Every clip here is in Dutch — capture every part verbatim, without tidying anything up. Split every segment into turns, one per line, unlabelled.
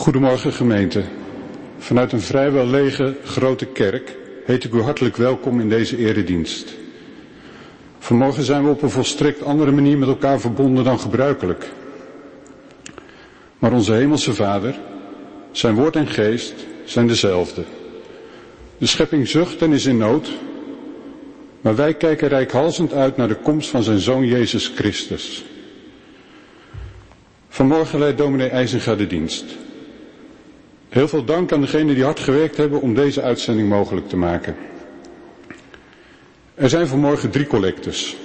Goedemorgen gemeente. Vanuit een vrijwel lege grote kerk heet ik u hartelijk welkom in deze eredienst. Vanmorgen zijn we op een volstrekt andere manier met elkaar verbonden dan gebruikelijk. Maar onze hemelse Vader, zijn woord en geest zijn dezelfde. De schepping zucht en is in nood, maar wij kijken reikhalzend uit naar de komst van zijn Zoon Jezus Christus. Vanmorgen leidt dominee IJzinga de dienst. Heel veel dank aan degenen die hard gewerkt hebben om deze uitzending mogelijk te maken. Er zijn vanmorgen drie collectes.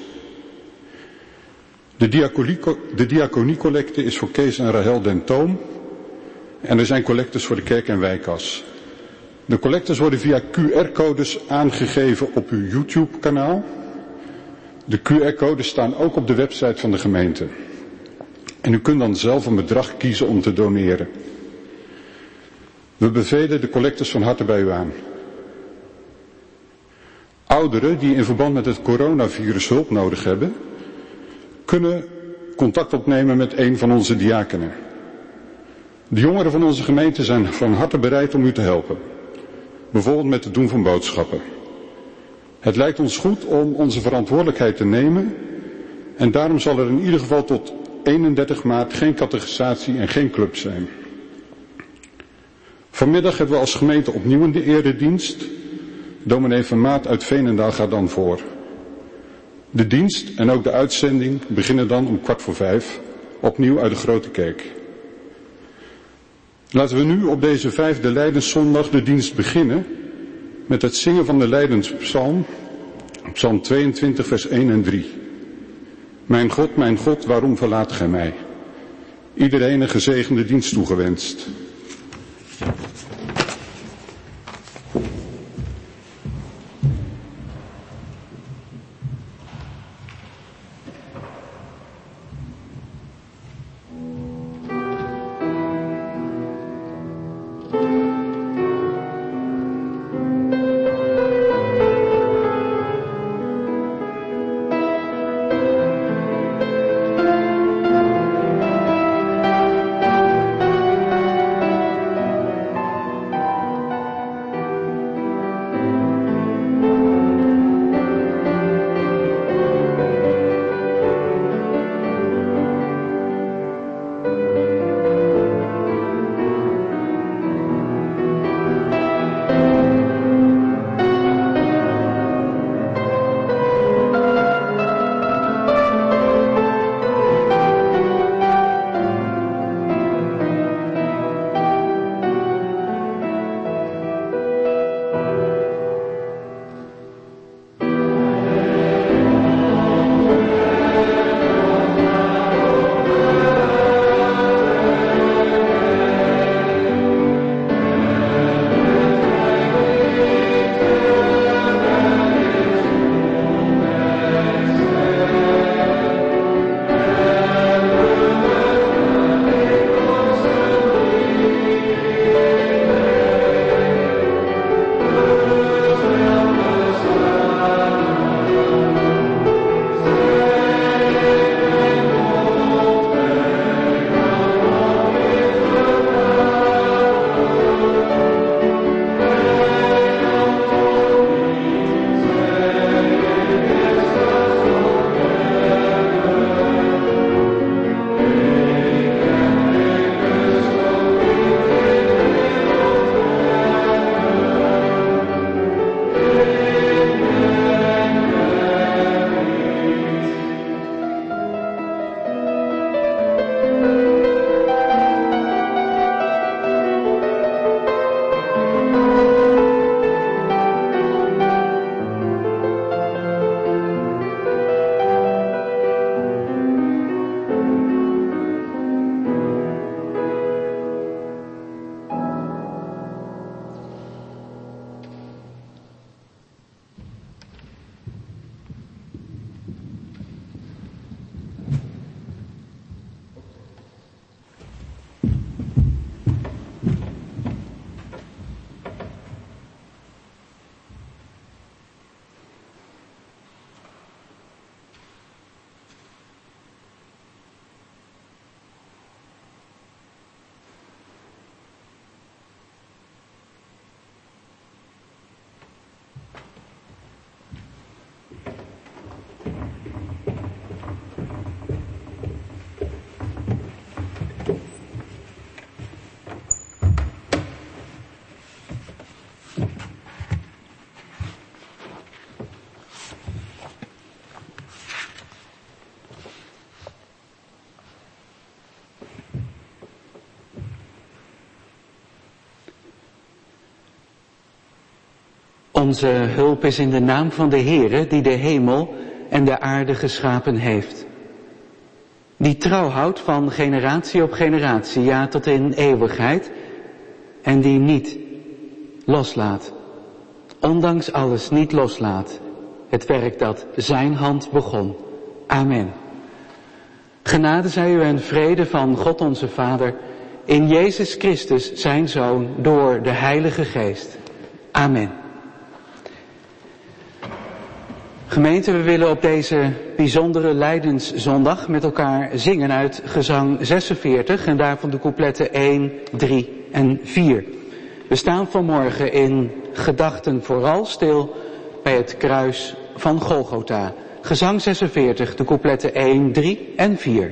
De, diaconie, de diaconiecollecte is voor Kees en Rahel den Toom. En er zijn collectes voor de kerk en wijkas. De collectes worden via Q R-codes aangegeven op uw YouTube-kanaal. De Q R-codes staan ook op de website van de gemeente. En u kunt dan zelf een bedrag kiezen om te doneren. We bevelen de collectes van harte bij u aan. Ouderen die in verband met het coronavirus hulp nodig hebben, kunnen contact opnemen met een van onze diakenen. De jongeren van onze gemeente zijn van harte bereid om u te helpen. Bijvoorbeeld met het doen van boodschappen. Het lijkt ons goed om onze verantwoordelijkheid te nemen en daarom zal er in ieder geval tot eenendertig maart geen catechisatie en geen club zijn. Vanmiddag hebben we als gemeente opnieuw een eredienst. Dominee van Maat uit Veenendaal gaat dan voor. De dienst en ook de uitzending beginnen dan om kwart voor vijf, opnieuw uit de Grote Kerk. Laten we nu op deze vijfde Lijdenszondag de dienst beginnen met het zingen van de Lijdenspsalm, psalm tweeëntwintig vers één en drie. Mijn God, mijn God, waarom verlaat gij mij? Iedereen een gezegende dienst toegewenst.
Onze hulp is in de naam van de Heere die de hemel en de aarde geschapen heeft. Die trouw houdt van generatie op generatie, ja tot in eeuwigheid. En die niet loslaat, ondanks alles niet loslaat, het werk dat zijn hand begon. Amen. Genade zij u en vrede van God onze Vader, in Jezus Christus zijn Zoon, door de Heilige Geest. Amen. Gemeente, we willen op deze bijzondere Lijdenszondag met elkaar zingen uit gezang zesenveertig en daarvan de coupletten één, drie en vier. We staan vanmorgen in gedachten vooral stil bij het kruis van Golgotha. Gezang zesenveertig, de coupletten één, drie en vier.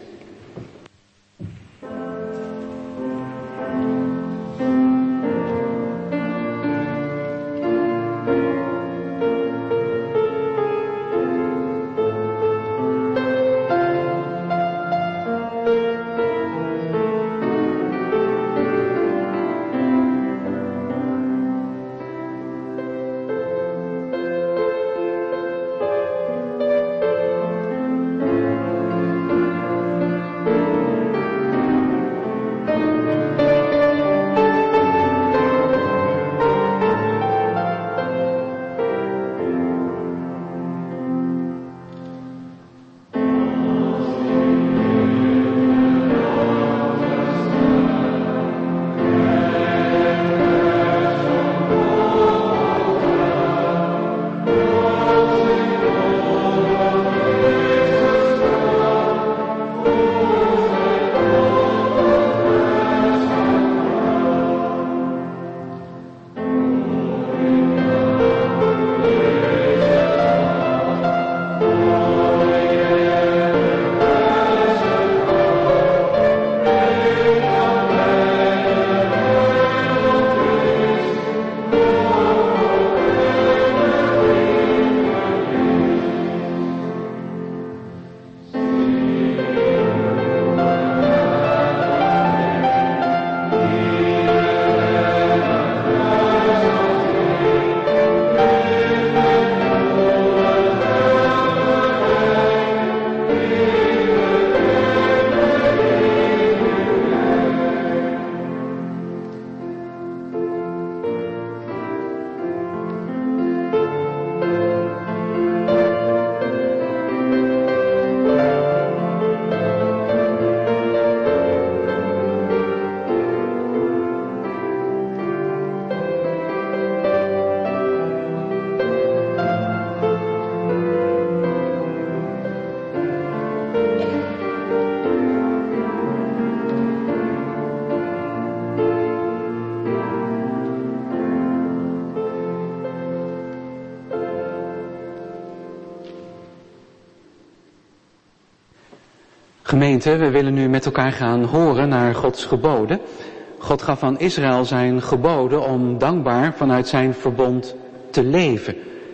Gemeente, we willen nu met elkaar gaan horen naar Gods geboden. God gaf aan Israël zijn geboden om dankbaar vanuit zijn verbond te leven.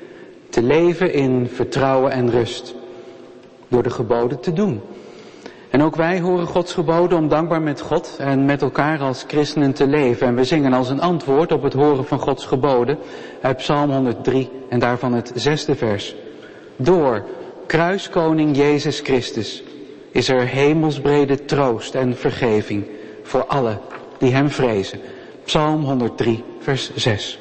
Te leven in vertrouwen en rust. Door de geboden te doen. En ook wij horen Gods geboden om dankbaar met God en met elkaar als christenen te leven. En we zingen als een antwoord op het horen van Gods geboden uit Psalm honderddrie en daarvan het zesde vers. Door kruiskoning Jezus Christus is er hemelsbrede troost en vergeving voor allen die hem vrezen. Psalm honderddrie, vers zes.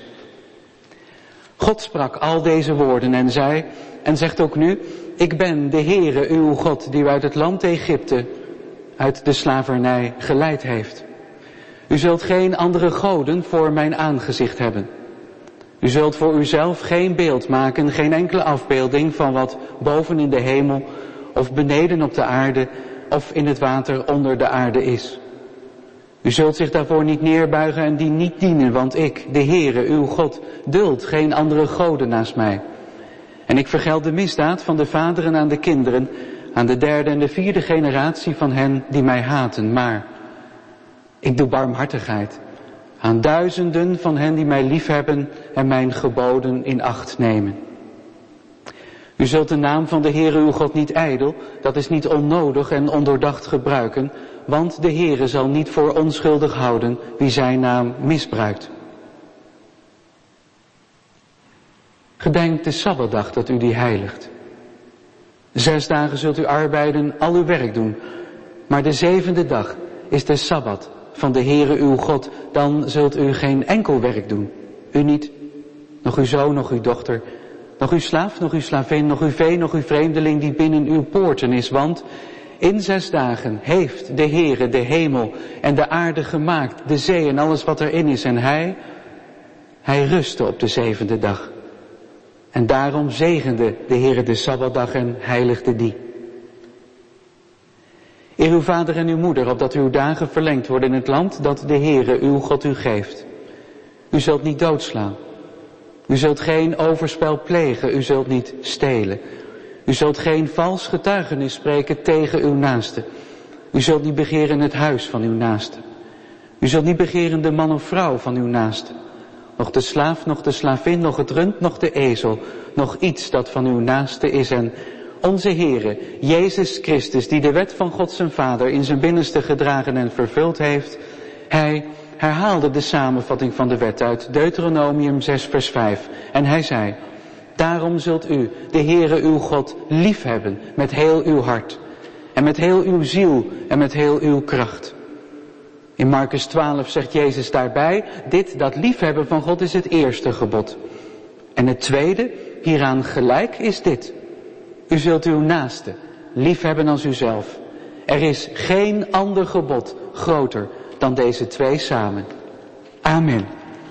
God sprak al deze woorden en zei, en zegt ook nu, ik ben de Heere uw God die u uit het land Egypte, uit de slavernij geleid heeft. U zult geen andere goden voor mijn aangezicht hebben. U zult voor uzelf geen beeld maken, geen enkele afbeelding van wat boven in de hemel of beneden op de aarde of in het water onder de aarde is. U zult zich daarvoor niet neerbuigen en die niet dienen, want ik, de Heere, uw God, duld geen andere goden naast mij. En ik vergeld de misdaad van de vaderen aan de kinderen, aan de derde en de vierde generatie van hen die mij haten. Maar ik doe barmhartigheid aan duizenden van hen die mij liefhebben en mijn geboden in acht nemen. U zult de naam van de Heere uw God niet ijdel, dat is niet onnodig en ondoordacht gebruiken, want de Heere zal niet voor onschuldig houden wie zijn naam misbruikt. Gedenk de Sabbatdag dat u die heiligt. Zes dagen zult u arbeiden, al uw werk doen. Maar de zevende dag is de Sabbat van de Heere uw God. Dan zult u geen enkel werk doen. U niet, nog uw zoon, nog uw dochter, nog uw slaaf, nog uw slavin, nog uw vee, nog uw vreemdeling die binnen uw poorten is. Want in zes dagen heeft de Heere de hemel en de aarde gemaakt, de zee en alles wat erin is. En hij, hij rustte op de zevende dag. En daarom zegende de Heere de Sabbatdag en heiligde die. Eer uw vader en uw moeder, opdat uw dagen verlengd worden in het land dat de Heere uw God u geeft. U zult niet doodslaan. U zult geen overspel plegen. U zult niet stelen. U zult geen vals getuigenis spreken tegen uw naaste. U zult niet begeren het huis van uw naaste. U zult niet begeren de man of vrouw van uw naaste. Nog de slaaf, nog de slavin, nog het rund, nog de ezel. Nog iets dat van uw naaste is. En onze Heere, Jezus Christus, die de wet van God zijn Vader in zijn binnenste gedragen en vervuld heeft. Hij herhaalde de samenvatting van de wet uit Deuteronomium zes vers vijf. En hij zei, daarom zult u de Heere uw God liefhebben met heel uw hart. En met heel uw ziel en met heel uw kracht. In Marcus twaalf zegt Jezus daarbij, dit, dat liefhebben van God is het eerste gebod. En het tweede, hieraan gelijk, is dit. U zult uw naaste liefhebben als uzelf. Er is geen ander gebod groter dan deze twee samen. Amen.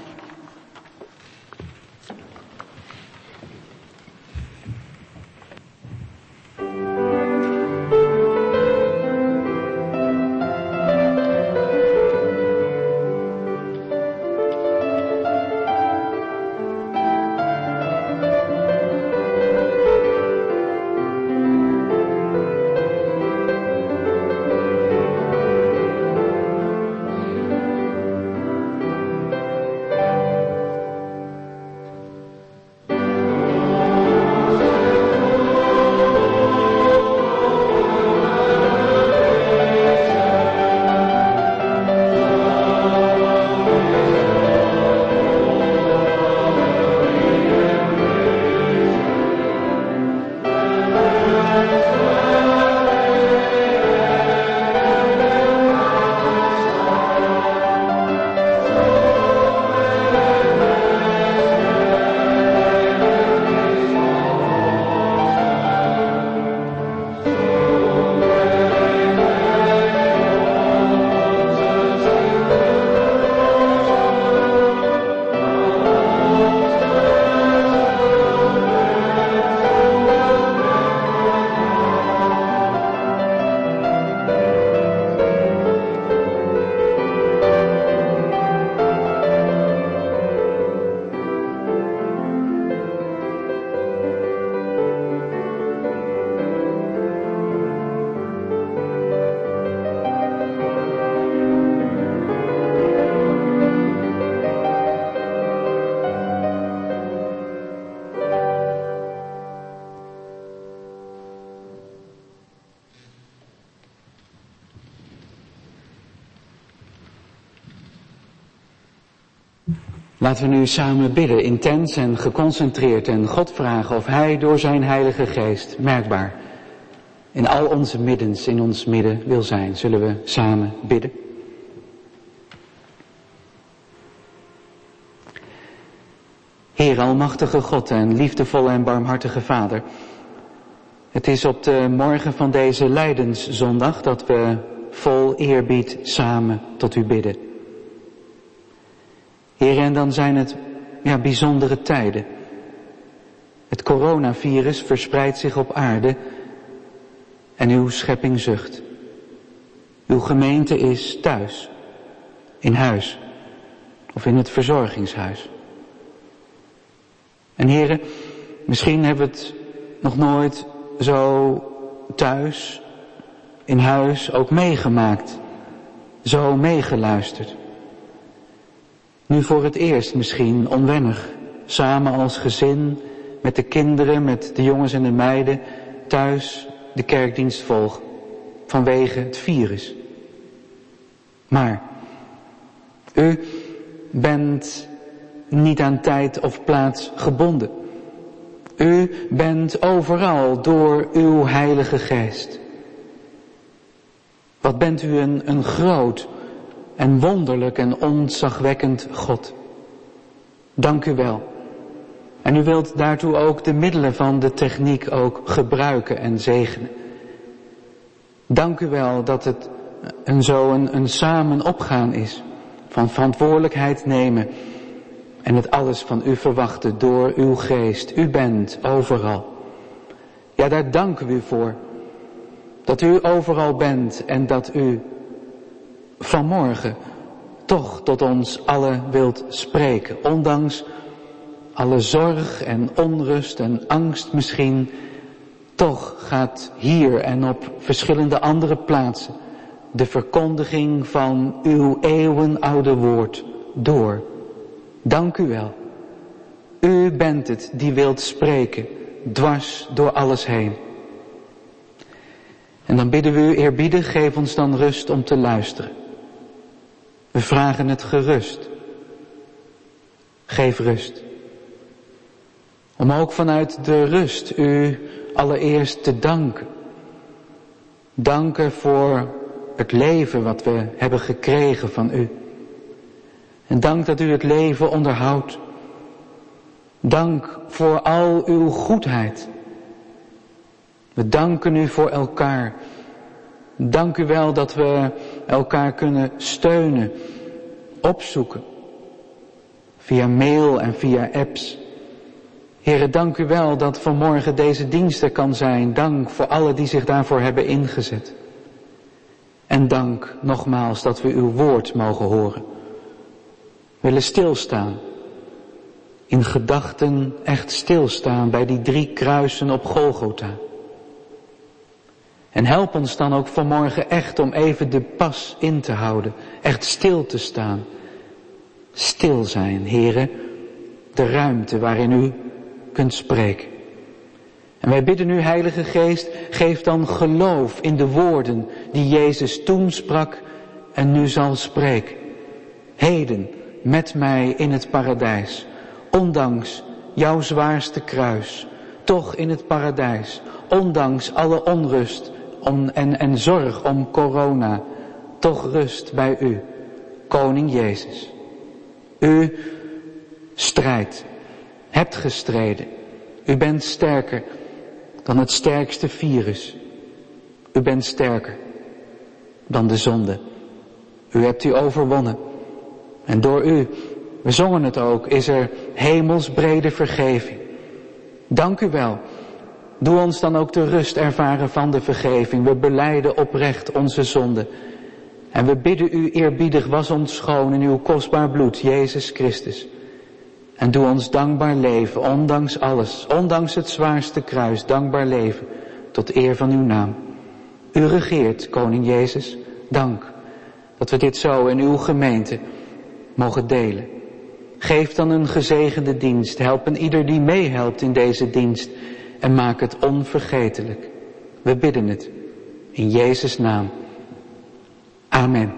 Laten we nu samen bidden, intens en geconcentreerd, en God vragen of Hij door zijn Heilige Geest merkbaar in al onze middens, in ons midden wil zijn. Zullen we samen bidden? Heer, almachtige God en liefdevolle en barmhartige Vader, het is op de morgen van deze Lijdenszondag dat we vol eerbied samen tot U bidden. Heer, en dan zijn het ja, bijzondere tijden. Het coronavirus verspreidt zich op aarde en uw schepping zucht. Uw gemeente is thuis, in huis of in het verzorgingshuis. En heren, misschien hebben we het nog nooit zo thuis, in huis ook meegemaakt, zo meegeluisterd. Nu voor het eerst misschien onwennig, samen als gezin, met de kinderen, met de jongens en de meiden, thuis de kerkdienst volgen, vanwege het virus. Maar u bent niet aan tijd of plaats gebonden. U bent overal door uw Heilige Geest. Wat bent u een, een groot en wonderlijk en ontzagwekkend God. Dank u wel. En u wilt daartoe ook de middelen van de techniek ook gebruiken en zegenen. Dank u wel dat het een zo een, een samen opgaan is van verantwoordelijkheid nemen en het alles van u verwachten door uw geest. U bent overal. Ja, daar danken we u voor. Dat u overal bent en dat u vanmorgen toch tot ons allen wilt spreken. Ondanks alle zorg en onrust en angst misschien, toch gaat hier en op verschillende andere plaatsen de verkondiging van uw eeuwenoude woord door. Dank u wel. U bent het die wilt spreken, dwars door alles heen. En dan bidden we u eerbiedig, geef ons dan rust om te luisteren. We vragen het gerust. Geef rust. Om ook vanuit de rust u allereerst te danken. Danken voor het leven wat we hebben gekregen van u. En dank dat u het leven onderhoudt. Dank voor al uw goedheid. We danken u voor elkaar. Dank u wel dat we elkaar kunnen steunen, opzoeken. Via mail en via apps. Heren, dank u wel dat vanmorgen deze dienst er kan zijn. Dank voor allen die zich daarvoor hebben ingezet. En dank nogmaals dat we uw woord mogen horen. We willen stilstaan. In gedachten echt stilstaan bij die drie kruisen op Golgotha. En help ons dan ook vanmorgen echt om even de pas in te houden. Echt stil te staan. Stil zijn, heren. De ruimte waarin u kunt spreken. En wij bidden u, Heilige Geest, geef dan geloof in de woorden die Jezus toen sprak en nu zal spreken. Heden met mij in het paradijs, ondanks jouw zwaarste kruis, toch in het paradijs, ondanks alle onrust om, en, en zorg om corona, toch rust bij u, Koning Jezus. U strijdt, hebt gestreden, u bent sterker dan het sterkste virus. U bent sterker dan de zonde. U hebt u overwonnen. En door u, we zongen het ook, is er hemelsbrede vergeving. Dank u wel. Doe ons dan ook de rust ervaren van de vergeving. We belijden oprecht onze zonde. En we bidden u eerbiedig, was ons schoon in uw kostbaar bloed, Jezus Christus. En doe ons dankbaar leven, ondanks alles, ondanks het zwaarste kruis, dankbaar leven, tot eer van uw naam. U regeert, Koning Jezus, dank dat we dit zo in uw gemeente mogen delen. Geef dan een gezegende dienst, help een ieder die meehelpt in deze dienst en maak het onvergetelijk. We bidden het in Jezus' naam. Amen.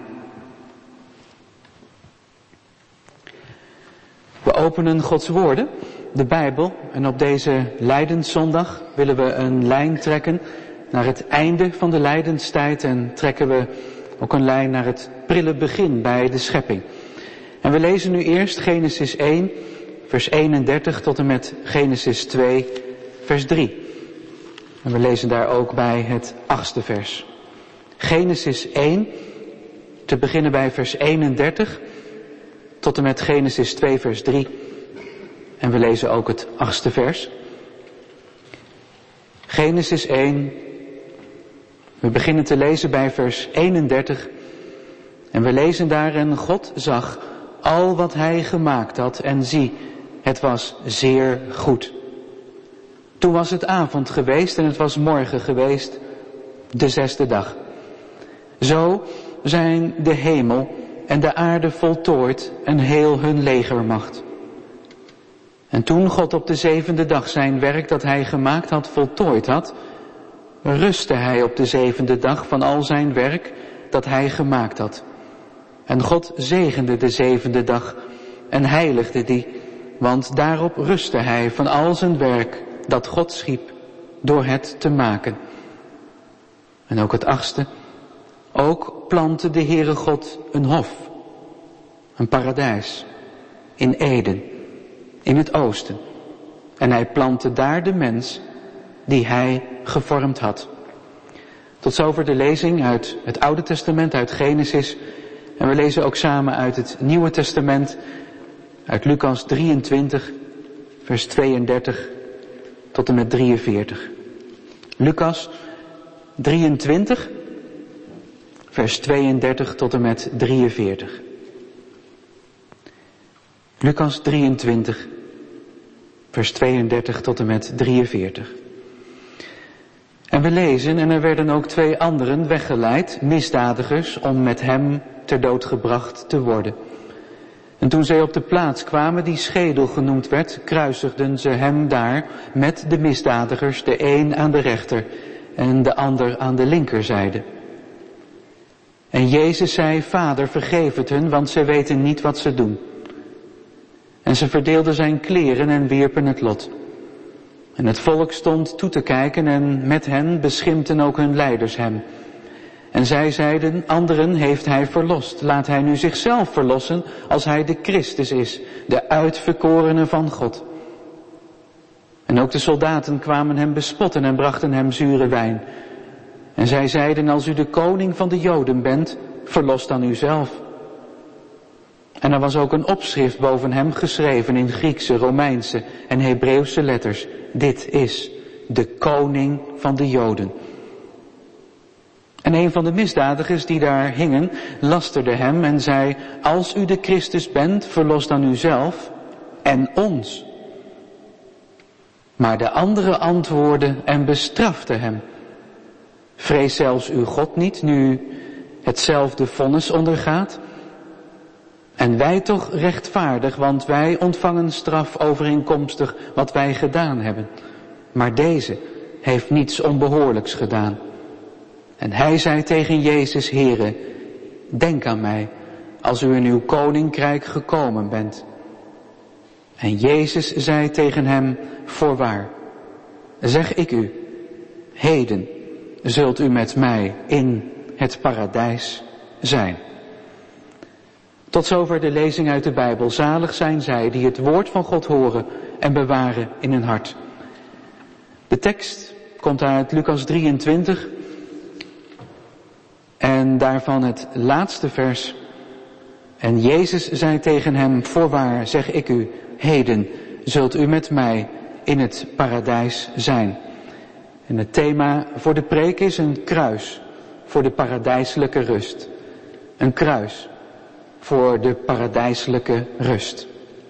We openen Gods woorden, de Bijbel, en op deze Lijdenszondag willen we een lijn trekken naar het einde van de lijdenstijd en trekken we ook een lijn naar het prille begin bij de schepping. En we lezen nu eerst Genesis één, vers eenendertig tot en met Genesis twee, vers drie. En we lezen daar ook bij het achtste vers. Genesis één, te beginnen bij vers eenendertig... tot en met Genesis twee vers drie. En we lezen ook het achtste vers. Genesis één. We beginnen te lezen bij vers eenendertig. En we lezen daar: en God zag al wat hij gemaakt had en zie, het was zeer goed. Toen was het avond geweest en het was morgen geweest, de zesde dag. Zo zijn de hemel en de aarde voltooid en heel hun legermacht. En toen God op de zevende dag zijn werk dat hij gemaakt had voltooid had, rustte hij op de zevende dag van al zijn werk dat hij gemaakt had. En God zegende de zevende dag en heiligde die, want daarop rustte hij van al zijn werk dat God schiep door het te maken. En ook het achtste. Ook plantte de Heere God een hof, een paradijs, in Eden, in het oosten. En hij plantte daar de mens die hij gevormd had. Tot zover de lezing uit het Oude Testament, uit Genesis. En we lezen ook samen uit het Nieuwe Testament, uit Lucas drieëntwintig, vers tweeëndertig tot en met drieënveertig. Lucas drieëntwintig, vers tweeëndertig tot en met drieënveertig. Lucas drieëntwintig, vers tweeëndertig tot en met drieënveertig. En we lezen, en er werden ook twee anderen weggeleid, misdadigers, om met hem ter dood gebracht te worden. En toen zij op de plaats kwamen die schedel genoemd werd, kruisigden ze hem daar met de misdadigers, de een aan de rechter en de ander aan de linkerzijde. En Jezus zei, Vader, vergeef het hun, want zij weten niet wat ze doen. En ze verdeelden zijn kleren en wierpen het lot. En het volk stond toe te kijken en met hen beschimpten ook hun leiders hem. En zij zeiden, anderen heeft hij verlost. Laat hij nu zichzelf verlossen als hij de Christus is, de uitverkorene van God. En ook de soldaten kwamen hem bespotten en brachten hem zure wijn. En zij zeiden, als u de koning van de Joden bent, verlos dan uzelf. En er was ook een opschrift boven hem geschreven in Griekse, Romeinse en Hebreeuwse letters. Dit is de koning van de Joden. En een van de misdadigers die daar hingen, lasterde hem en zei, als u de Christus bent, verlos dan uzelf en ons. Maar de andere antwoordde en bestrafte hem. Vrees zelfs uw God niet, nu hetzelfde vonnis ondergaat? En wij toch rechtvaardig, want wij ontvangen straf overeenkomstig wat wij gedaan hebben. Maar deze heeft niets onbehoorlijks gedaan. En hij zei tegen Jezus, Heere, denk aan mij als u in uw koninkrijk gekomen bent. En Jezus zei tegen hem, voorwaar, zeg ik u, heden zult u met mij in het paradijs zijn. Tot zover de lezing uit de Bijbel. Zalig zijn zij die het woord van God horen en bewaren in hun hart. De tekst komt uit Lucas drieëntwintig en daarvan het laatste vers. En Jezus zei tegen hem, voorwaar zeg ik u, heden zult u met mij in het paradijs zijn. En het thema voor de preek is een kruis voor de paradijselijke rust. Een kruis voor de paradijselijke rust.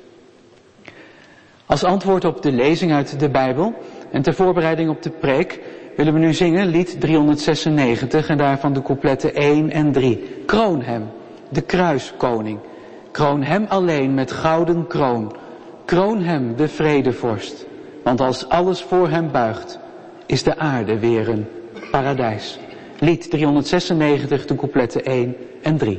Als antwoord op de lezing uit de Bijbel en ter voorbereiding op de preek willen we nu zingen lied driehonderdzesennegentig en daarvan de coupletten één en drie. Kroon hem, de kruiskoning. Kroon hem alleen met gouden kroon. Kroon hem, de vredevorst. Want als alles voor hem buigt, is de aarde weer een paradijs. Lied driehonderdzesennegentig, de coupletten één en drie.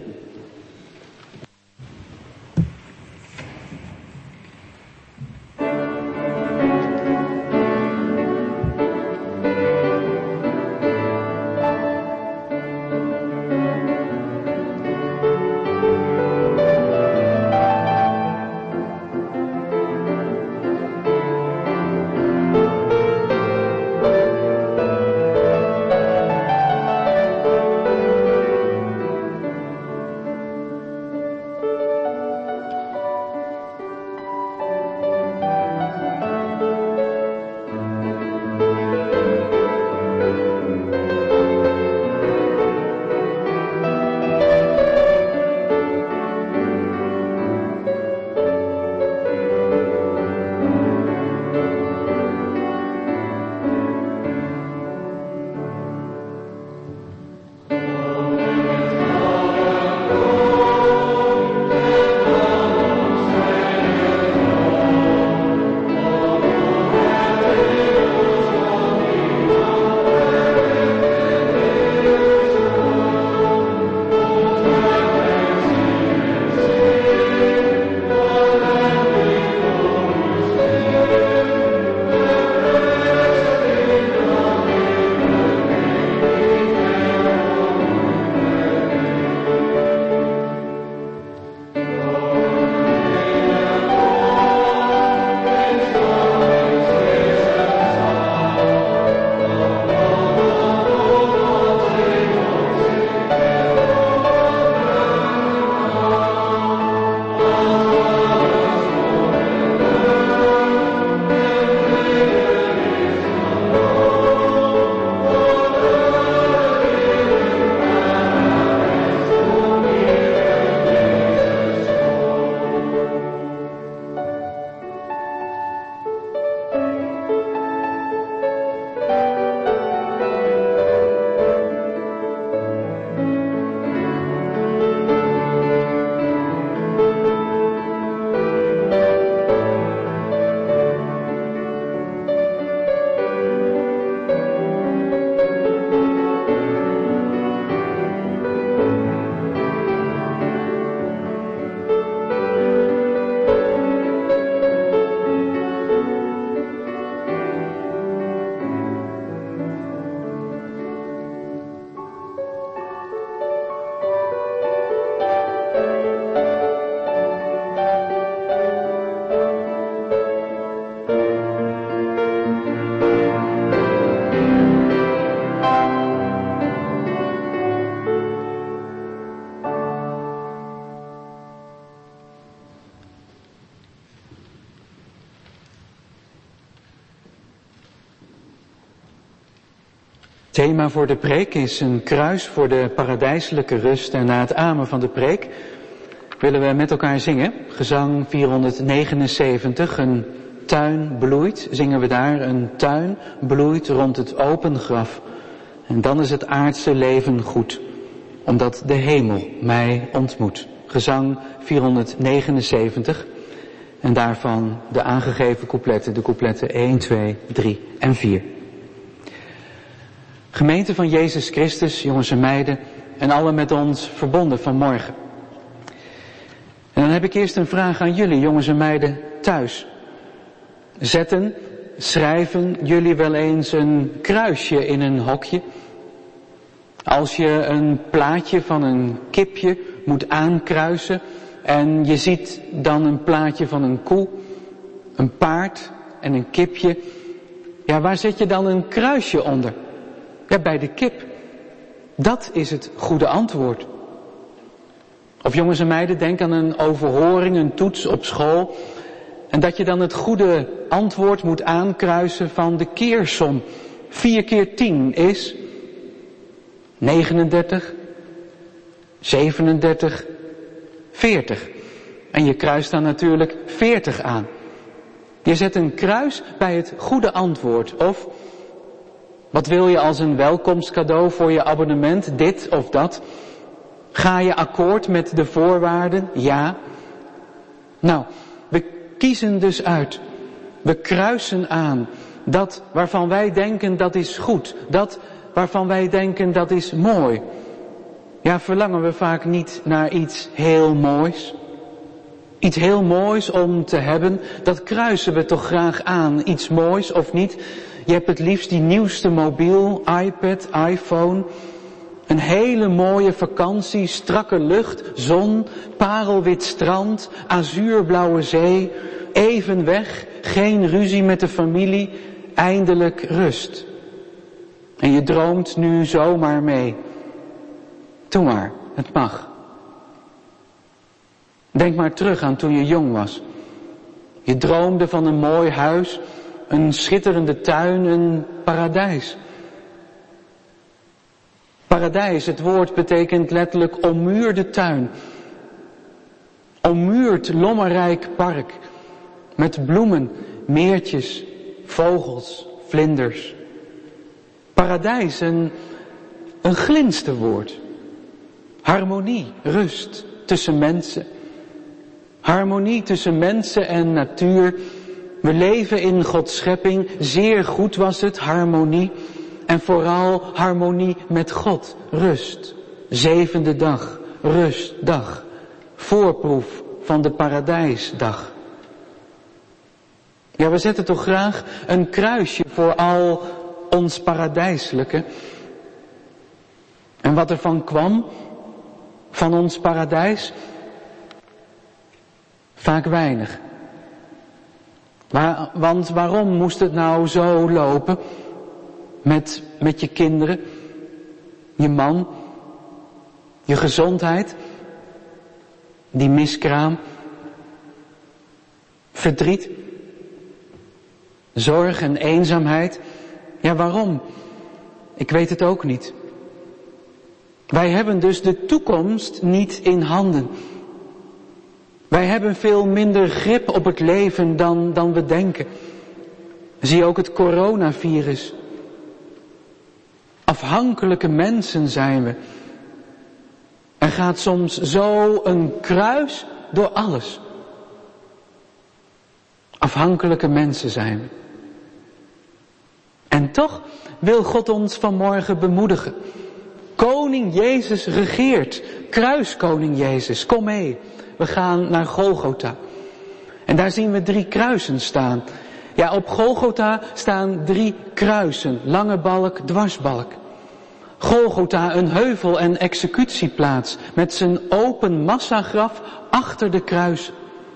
Thema voor de preek is een kruis voor de paradijselijke rust. En na het amen van de preek willen we met elkaar zingen. Gezang vierhonderdnegenenzeventig, een tuin bloeit. Zingen we daar, een tuin bloeit rond het open graf. En dan is het aardse leven goed, omdat de hemel mij ontmoet. Gezang vierhonderdnegenenzeventig. En daarvan de aangegeven coupletten, de coupletten één, twee, drie en vier. Gemeente van Jezus Christus, jongens en meiden, en alle met ons verbonden vanmorgen. En dan heb ik eerst een vraag aan jullie, jongens en meiden, thuis. Zetten, schrijven jullie wel eens een kruisje in een hokje? Als je een plaatje van een kipje moet aankruisen en je ziet dan een plaatje van een koe, een paard en een kipje. Ja, waar zet je dan een kruisje onder? Ja, bij de kip. Dat is het goede antwoord. Of jongens en meiden, denk aan een overhoring, een toets op school. En dat je dan het goede antwoord moet aankruisen van de keersom. vier keer tien is negenendertig, zevenendertig, veertig. En je kruist dan natuurlijk veertig aan. Je zet een kruis bij het goede antwoord. Of, wat wil je als een welkomstcadeau voor je abonnement, dit of dat? Ga je akkoord met de voorwaarden? Ja. Nou, we kiezen dus uit. We kruisen aan. Dat waarvan wij denken dat is goed. Dat waarvan wij denken dat is mooi. Ja, verlangen we vaak niet naar iets heel moois? Iets heel moois om te hebben, dat kruisen we toch graag aan. Iets moois of niet? Je hebt het liefst die nieuwste mobiel, iPad, iPhone. Een hele mooie vakantie, strakke lucht, zon, parelwit strand, azuurblauwe zee. Even weg, geen ruzie met de familie, eindelijk rust. En je droomt nu zomaar mee. Doe maar, het mag. Denk maar terug aan toen je jong was. Je droomde van een mooi huis, een schitterende tuin, een paradijs. Paradijs, het woord betekent letterlijk ommuurde tuin. Ommuurd, lommerrijk park. Met bloemen, meertjes, vogels, vlinders. Paradijs, een, een glinsterwoord. Harmonie, rust tussen mensen. Harmonie tussen mensen en natuur. We leven in Gods schepping. Zeer goed was het, harmonie. En vooral harmonie met God. Rust. Zevende dag. Rustdag. Voorproef van de paradijsdag. Ja, we zetten toch graag een kruisje voor al ons paradijselijke. En wat er van kwam, van ons paradijs, vaak weinig. Maar, want waarom moest het nou zo lopen met, met je kinderen, je man, je gezondheid, die miskraam, verdriet, zorg en eenzaamheid? Ja, waarom? Ik weet het ook niet. Wij hebben dus de toekomst niet in handen. Wij hebben veel minder grip op het leven dan, dan we denken. Zie ook het coronavirus. Afhankelijke mensen zijn we. Er gaat soms zo een kruis door alles. Afhankelijke mensen zijn we. En toch wil God ons vanmorgen bemoedigen. Koning Jezus regeert. Kruiskoning Jezus, kom mee. We gaan naar Golgotha. En daar zien we drie kruisen staan. Ja, op Golgotha staan drie kruisen. Lange balk, dwarsbalk. Golgotha, een heuvel en executieplaats. Met zijn open massagraf achter de kruis.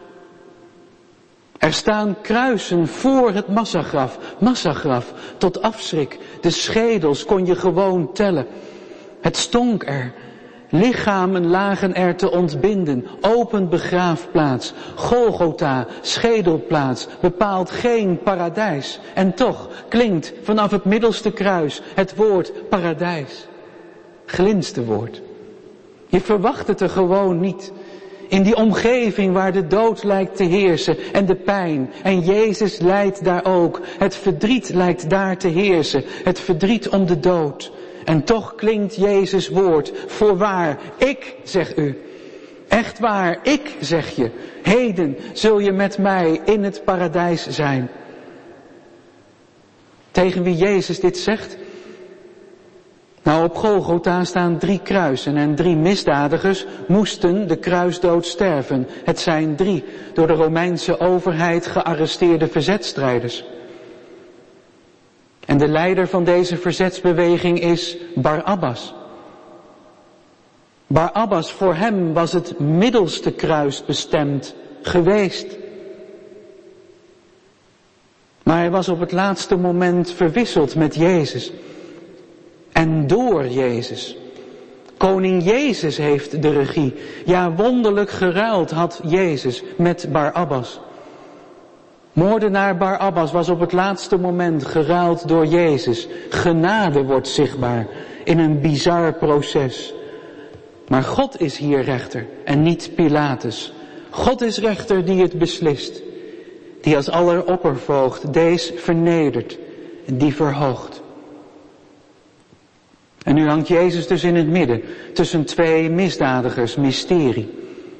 Er staan kruisen voor het massagraf. Massagraf, tot afschrik. De schedels kon je gewoon tellen. Het stonk er. Lichamen lagen er te ontbinden, open begraafplaats, Golgotha, schedelplaats, bepaalt geen paradijs. En toch klinkt vanaf het middelste kruis het woord paradijs. Glinste woord. Je verwacht het er gewoon niet. In die omgeving waar de dood lijkt te heersen en de pijn. En Jezus lijdt daar ook. Het verdriet lijkt daar te heersen. Het verdriet om de dood. En toch klinkt Jezus' woord. Voorwaar, ik zeg u. Echt waar, ik zeg je. Heden zul je met mij in het paradijs zijn. Tegen wie Jezus dit zegt? Nou, op Golgotha staan drie kruisen en drie misdadigers moesten de kruisdood sterven. Het zijn drie door de Romeinse overheid gearresteerde verzetstrijders. En de leider van deze verzetsbeweging is Barabbas. Barabbas, voor hem was het middelste kruis bestemd geweest. Maar hij was op het laatste moment verwisseld met Jezus. En door Jezus. Koning Jezus heeft de regie. Ja, wonderlijk geruild had Jezus met Barabbas. Moordenaar Barabbas was op het laatste moment geruild door Jezus. Genade wordt zichtbaar in een bizar proces. Maar God is hier rechter en niet Pilatus. God is rechter die het beslist. Die als alleroppervoogd deze vernedert en die verhoogt. En nu hangt Jezus dus in het midden tussen twee misdadigers, mysterie.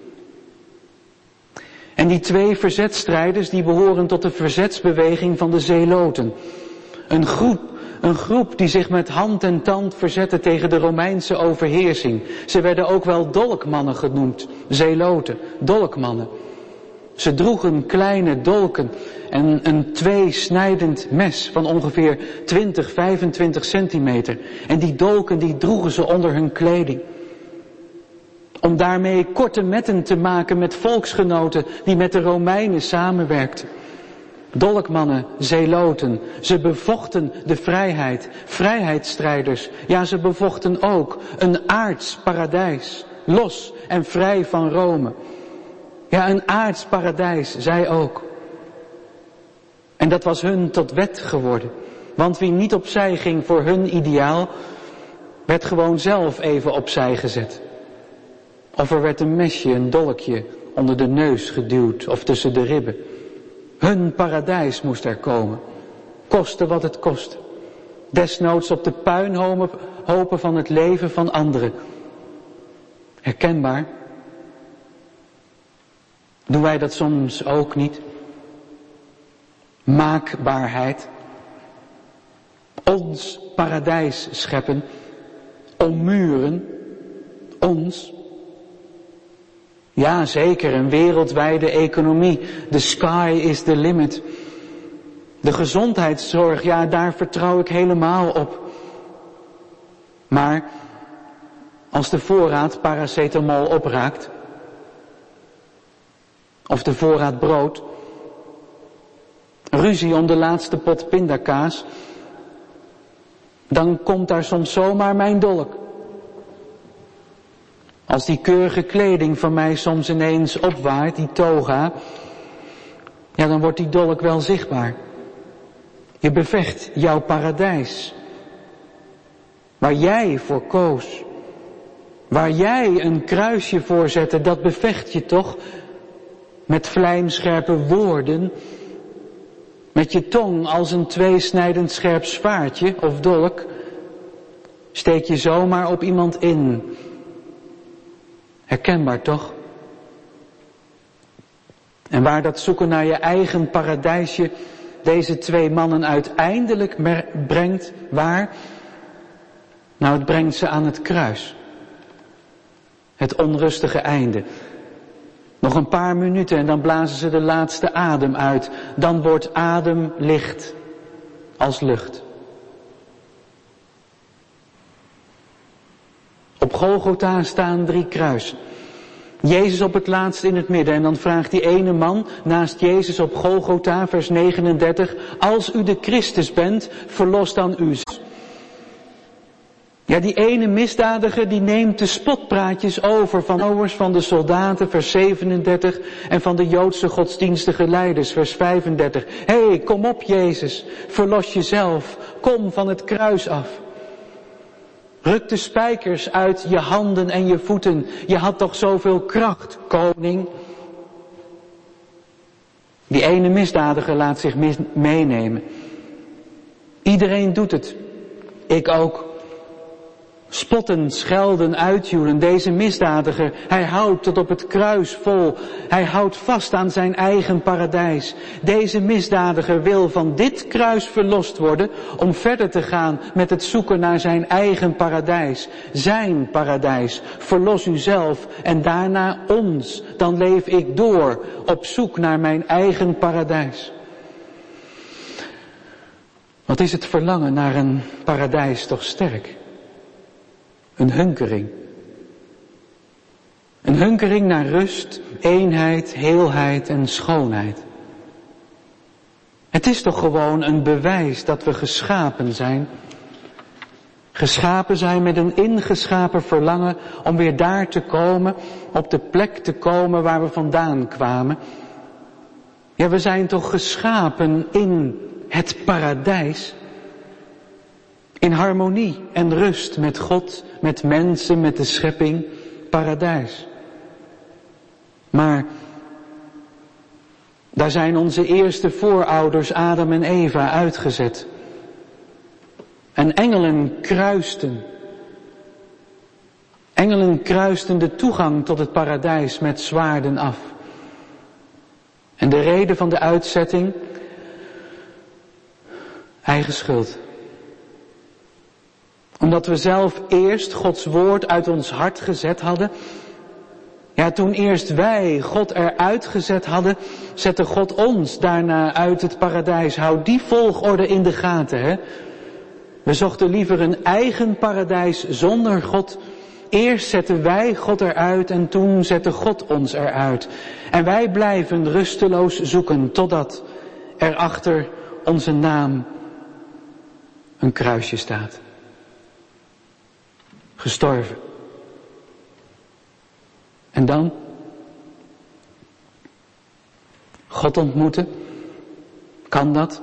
En die twee verzetstrijders die behoren tot de verzetsbeweging van de Zeloten. Een groep, een groep die zich met hand en tand verzette tegen de Romeinse overheersing. Ze werden ook wel dolkmannen genoemd, Zeloten, dolkmannen. Ze droegen kleine dolken en een tweesnijdend mes van ongeveer twintig, vijfentwintig centimeter. En die dolken die droegen ze onder hun kleding. Om daarmee korte metten te maken met volksgenoten die met de Romeinen samenwerkten. Dolkmannen, zeloten, ze bevochten de vrijheid, vrijheidsstrijders. Ja, ze bevochten ook een aards paradijs, los en vrij van Rome. Ja, een aards paradijs, zij ook. En dat was hun tot wet geworden. Want wie niet opzij ging voor hun ideaal, werd gewoon zelf even opzij gezet. Of er werd een mesje, een dolkje onder de neus geduwd of tussen de ribben. Hun paradijs moest er komen. Koste wat het kostte. Desnoods op de puinhopen van het leven van anderen. Herkenbaar? Doen wij dat soms ook niet? Maakbaarheid. Ons paradijs scheppen. Ommuren. Ons. Ja, zeker, een wereldwijde economie. The sky is the limit. De gezondheidszorg, ja, daar vertrouw ik helemaal op. Maar als de voorraad paracetamol opraakt, of de voorraad brood, ruzie om de laatste pot pindakaas, dan komt daar soms zomaar mijn dolk. Als die keurige kleding van mij soms ineens opwaait, die toga, ja, dan wordt die dolk wel zichtbaar. Je bevecht jouw paradijs. Waar jij voor koos. Waar jij een kruisje voor zette, dat bevecht je toch met vlijmscherpe woorden. Met je tong als een tweesnijdend scherp zwaardje of dolk. Steek je zomaar op iemand in. Herkenbaar toch? En waar dat zoeken naar je eigen paradijsje deze twee mannen uiteindelijk brengt, waar? Nou, het brengt ze aan het kruis. Het onrustige einde. Nog een paar minuten en dan blazen ze de laatste adem uit. Dan wordt adem licht als lucht. Op Golgotha staan drie kruisen. Jezus op het laatst in het midden. En dan vraagt die ene man naast Jezus op Golgotha, vers negenendertig. Als u de Christus bent, verlos dan u. Ja, die ene misdadiger die neemt de spotpraatjes over van ouders van de soldaten, vers zevenendertig, en van de Joodse godsdienstige leiders, vers vijfendertig. Hé, hey, kom op Jezus, verlos jezelf, kom van het kruis af. Ruk de spijkers uit je handen en je voeten, je had toch zoveel kracht, koning. Die ene misdadiger laat zich mis- meenemen. Iedereen doet het, ik ook. Spotten, schelden, uitjoelen, deze misdadiger, hij houdt tot op het kruis vol. Hij houdt vast aan zijn eigen paradijs. Deze misdadiger wil van dit kruis verlost worden om verder te gaan met het zoeken naar zijn eigen paradijs. Zijn paradijs. Verlos uzelf en daarna ons. Dan leef ik door op zoek naar mijn eigen paradijs. Wat is het verlangen naar een paradijs toch sterk? Een hunkering. Een hunkering naar rust, eenheid, heelheid en schoonheid. Het is toch gewoon een bewijs dat we geschapen zijn. Geschapen zijn met een ingeschapen verlangen om weer daar te komen, op de plek te komen waar we vandaan kwamen. Ja, we zijn toch geschapen in het paradijs. In harmonie en rust met God, met mensen, met de schepping, paradijs. Maar daar zijn onze eerste voorouders Adam en Eva uitgezet. En engelen kruisten. Engelen kruisten de toegang tot het paradijs met zwaarden af. En de reden van de uitzetting? Eigen schuld. Omdat we zelf eerst Gods woord uit ons hart gezet hadden. Ja, toen eerst wij God eruit gezet hadden, zette God ons daarna uit het paradijs. Houd die volgorde in de gaten, hè. We zochten liever een eigen paradijs zonder God. Eerst zetten wij God eruit en toen zette God ons eruit. En wij blijven rusteloos zoeken totdat er achter onze naam een kruisje staat. Gestorven. En dan? God ontmoeten? Kan dat?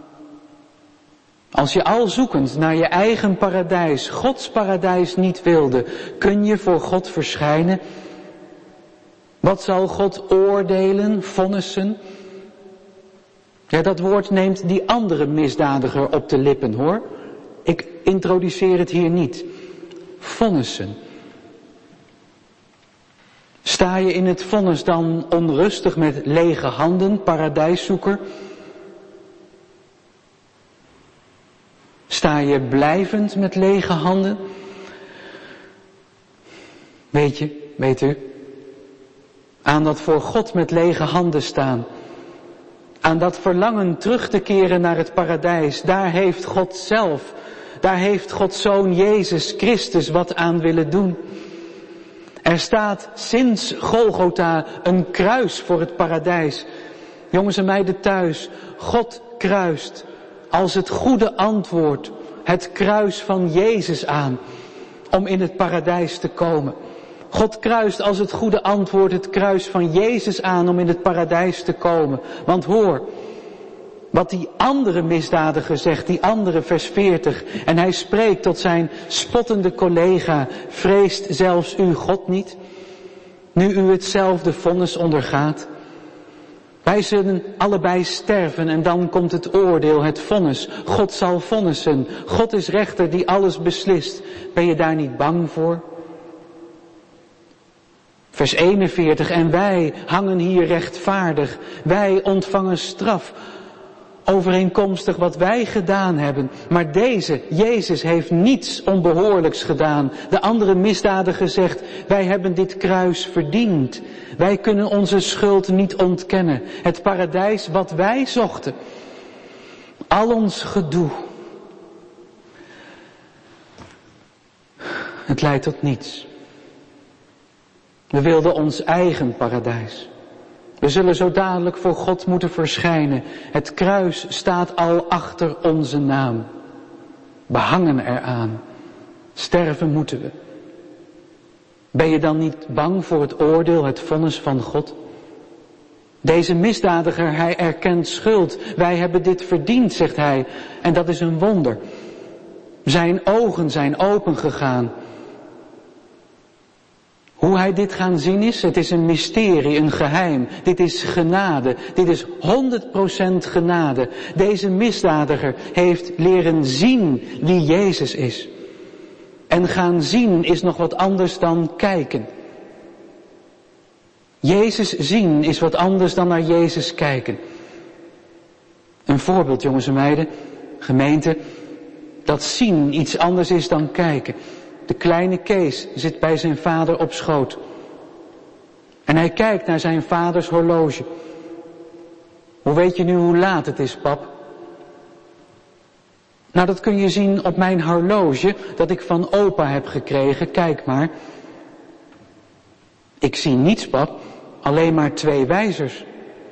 Als je al zoekend naar je eigen paradijs, Gods paradijs niet wilde, kun je voor God verschijnen? Wat zal God oordelen, vonnissen? Ja, dat woord neemt die andere misdadiger op de lippen, hoor. Ik introduceer het hier niet. Vonnissen. Sta je in het vonnis dan onrustig met lege handen, paradijszoeker? Sta je blijvend met lege handen? Weet je, weet u, aan dat voor God met lege handen staan, aan dat verlangen terug te keren naar het paradijs, daar heeft God zelf, daar heeft Gods Zoon Jezus Christus wat aan willen doen. Er staat sinds Golgotha een kruis voor het paradijs. Jongens en meiden thuis, God kruist als het goede antwoord het kruis van Jezus aan om in het paradijs te komen. God kruist als het goede antwoord het kruis van Jezus aan om in het paradijs te komen. Want hoor, wat die andere misdadiger zegt, die andere vers veertig. En hij spreekt tot zijn spottende collega, vreest zelfs u God niet, nu u hetzelfde vonnis ondergaat. Wij zullen allebei sterven en dan komt het oordeel, het vonnis. God zal vonnissen. God is rechter die alles beslist. Ben je daar niet bang voor? Vers eenenveertig, en wij hangen hier rechtvaardig. Wij ontvangen straf, overeenkomstig wat wij gedaan hebben. Maar deze, Jezus, heeft niets onbehoorlijks gedaan. De andere misdadiger zegt, wij hebben dit kruis verdiend. Wij kunnen onze schuld niet ontkennen. Het paradijs wat wij zochten. Al ons gedoe. Het leidt tot niets. We wilden ons eigen paradijs. We zullen zo dadelijk voor God moeten verschijnen. Het kruis staat al achter onze naam. Behangen eraan. Sterven moeten we. Ben je dan niet bang voor het oordeel, het vonnis van God? Deze misdadiger, hij erkent schuld. Wij hebben dit verdiend, zegt hij. En dat is een wonder. Zijn ogen zijn opengegaan. Hoe hij dit gaan zien is, het is een mysterie, een geheim. Dit is genade. Dit is honderd procent genade. Deze misdadiger heeft leren zien wie Jezus is. En gaan zien is nog wat anders dan kijken. Jezus zien is wat anders dan naar Jezus kijken. Een voorbeeld, jongens en meiden, gemeente, dat zien iets anders is dan kijken. De kleine Kees zit bij zijn vader op schoot. En hij kijkt naar zijn vaders horloge. Hoe weet je nu hoe laat het is, pap? Nou, dat kun je zien op mijn horloge dat ik van opa heb gekregen. Kijk maar. Ik zie niets, pap. Alleen maar twee wijzers.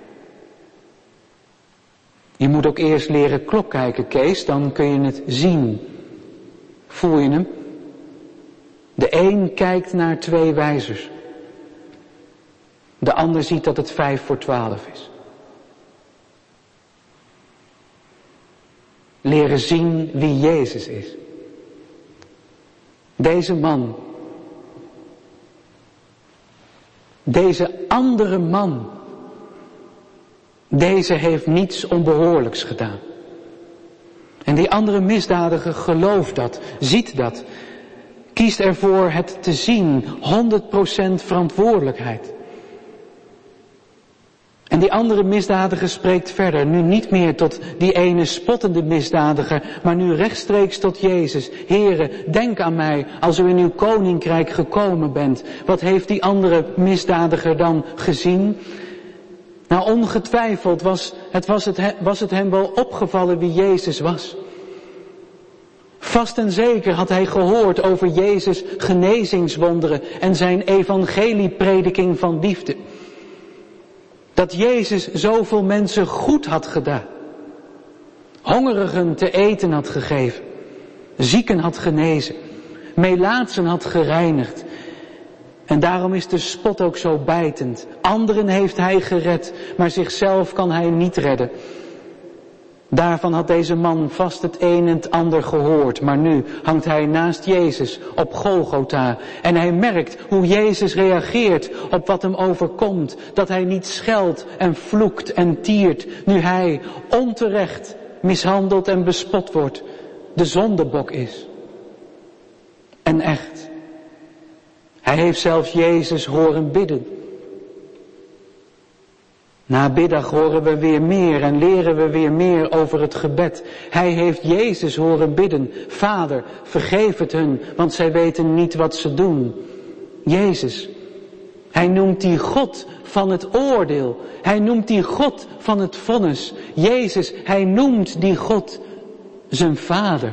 Je moet ook eerst leren klok kijken, Kees. Dan kun je het zien. Voel je hem? De een kijkt naar twee wijzers. De ander ziet dat het vijf voor twaalf is. Leren zien wie Jezus is. Deze man. Deze andere man. Deze heeft niets onbehoorlijks gedaan. En die andere misdadiger gelooft dat, ziet dat. Kiest ervoor het te zien, honderd procent verantwoordelijkheid. En die andere misdadiger spreekt verder, nu niet meer tot die ene spottende misdadiger, maar nu rechtstreeks tot Jezus. Here, denk aan mij als u in uw koninkrijk gekomen bent. Wat heeft die andere misdadiger dan gezien? Nou, ongetwijfeld was het, was het, was het hem wel opgevallen wie Jezus was. Vast en zeker had hij gehoord over Jezus' genezingswonderen en zijn evangelieprediking van liefde. Dat Jezus zoveel mensen goed had gedaan. Hongerigen te eten had gegeven. Zieken had genezen. Melaatsen had gereinigd. En daarom is de spot ook zo bijtend. Anderen heeft hij gered, maar zichzelf kan hij niet redden. Daarvan had deze man vast het een en het ander gehoord. Maar nu hangt hij naast Jezus op Golgotha. En hij merkt hoe Jezus reageert op wat hem overkomt. Dat hij niet scheldt en vloekt en tiert. Nu hij onterecht mishandeld en bespot wordt. De zondebok is. En echt. Hij heeft zelfs Jezus horen bidden. Na biddag horen we weer meer en leren we weer meer over het gebed. Hij heeft Jezus horen bidden. Vader, vergeef het hun, want zij weten niet wat ze doen. Jezus, hij noemt die God van het oordeel. Hij noemt die God van het vonnis. Jezus, hij noemt die God zijn vader.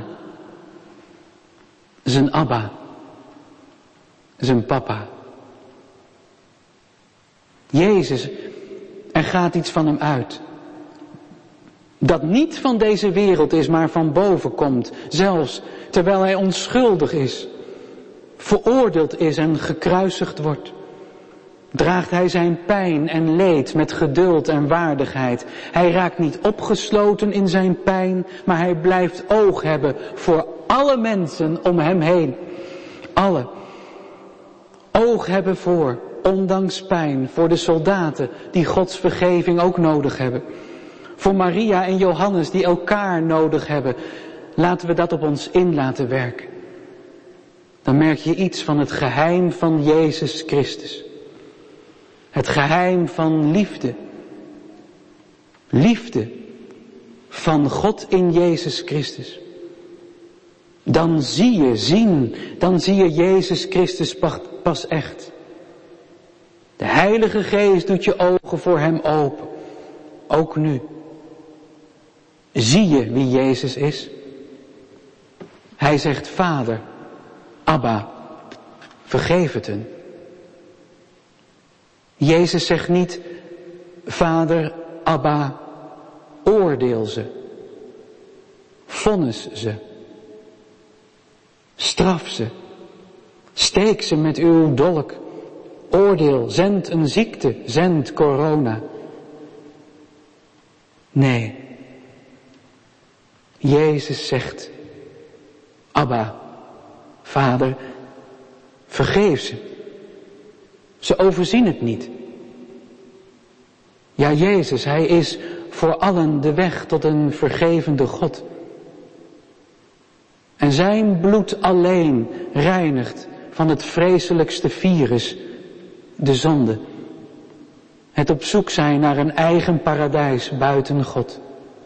Zijn Abba. Zijn papa. Jezus, er gaat iets van hem uit. Dat niet van deze wereld is, maar van boven komt. Zelfs terwijl hij onschuldig is. Veroordeeld is en gekruisigd wordt. Draagt hij zijn pijn en leed met geduld en waardigheid. Hij raakt niet opgesloten in zijn pijn, maar hij blijft oog hebben voor alle mensen om hem heen. Alle. Oog hebben voor, ondanks pijn, voor de soldaten die Gods vergeving ook nodig hebben. Voor Maria en Johannes die elkaar nodig hebben. Laten we dat op ons in laten werken. Dan merk je iets van het geheim van Jezus Christus. Het geheim van liefde. Liefde van God in Jezus Christus. Dan zie je, zien, dan zie je Jezus Christus pas echt. De Heilige Geest doet je ogen voor hem open. Ook nu. Zie je wie Jezus is? Hij zegt, Vader, Abba, vergeef het hun. Jezus zegt niet, Vader, Abba, oordeel ze. Vonnis ze. Straf ze. Steek ze met uw dolk. Oordeel, zend een ziekte, zend corona. Nee. Jezus zegt, Abba, Vader, vergeef ze. Ze overzien het niet. Ja, Jezus, Hij is voor allen de weg tot een vergevende God. En zijn bloed alleen reinigt van het vreselijkste virus, de zonde. Het op zoek zijn naar een eigen paradijs buiten God.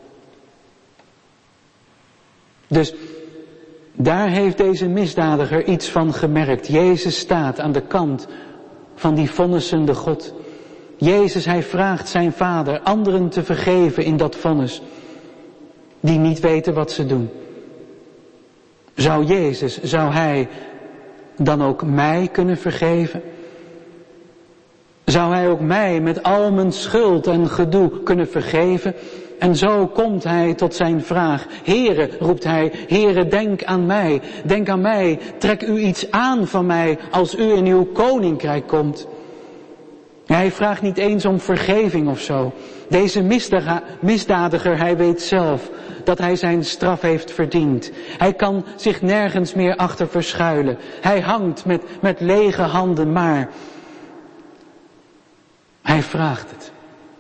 Dus daar heeft deze misdadiger iets van gemerkt. Jezus staat aan de kant van die vonnissende God. Jezus, Hij vraagt zijn Vader anderen te vergeven in dat vonnis, die niet weten wat ze doen. Zou Jezus, zou Hij dan ook mij kunnen vergeven? Zou Hij ook mij met al mijn schuld en gedoe kunnen vergeven? En zo komt Hij tot zijn vraag. Heere, roept Hij, Heere, denk aan mij. Denk aan mij, trek u iets aan van mij als u in uw koninkrijk komt. Hij vraagt niet eens om vergeving of zo. Deze misdadiger, hij weet zelf dat hij zijn straf heeft verdiend. Hij kan zich nergens meer achter verschuilen. Hij hangt met, met lege handen, maar hij vraagt het.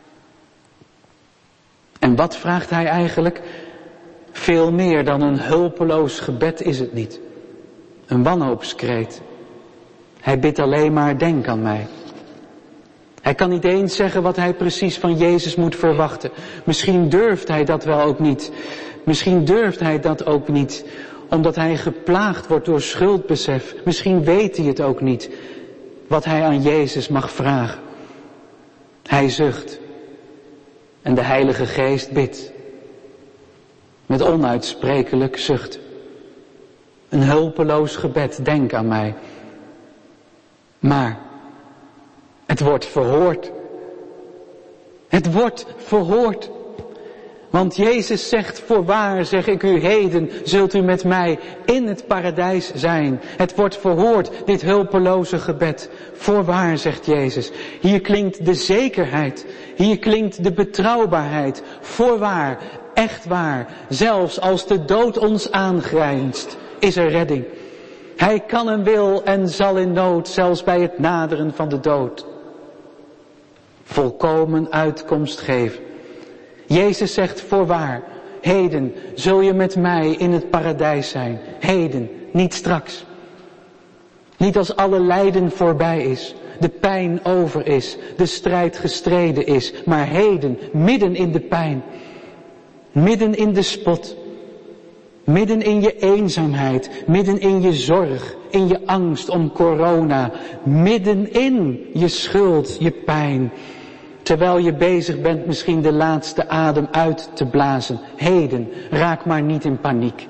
En wat vraagt hij eigenlijk? Veel meer dan een hulpeloos gebed is het niet. Een wanhoopskreet. Hij bidt alleen maar, denk aan mij. Hij kan niet eens zeggen wat hij precies van Jezus moet verwachten. Misschien durft hij dat wel ook niet. Misschien durft hij dat ook niet, omdat hij geplaagd wordt door schuldbesef. Misschien weet hij het ook niet, wat hij aan Jezus mag vragen. Hij zucht. En de Heilige Geest bidt. Met onuitsprekelijk zucht. Een hulpeloos gebed, denk aan mij. Maar het wordt verhoord. Het wordt verhoord. Want Jezus zegt, voorwaar zeg ik u heden, zult u met mij in het paradijs zijn. Het wordt verhoord, dit hulpeloze gebed. Voorwaar, zegt Jezus. Hier klinkt de zekerheid. Hier klinkt de betrouwbaarheid. Voorwaar, echt waar. Zelfs als de dood ons aangrijnst, is er redding. Hij kan en wil en zal in nood, zelfs bij het naderen van de dood, volkomen uitkomst geven. Jezus zegt, voorwaar, heden zul je met mij in het paradijs zijn. Heden, niet straks. Niet als alle lijden voorbij is, de pijn over is, de strijd gestreden is, maar heden, midden in de pijn, midden in de spot, midden in je eenzaamheid, midden in je zorg, in je angst om corona, midden in je schuld, je pijn. Terwijl je bezig bent misschien de laatste adem uit te blazen. Heden, raak maar niet in paniek.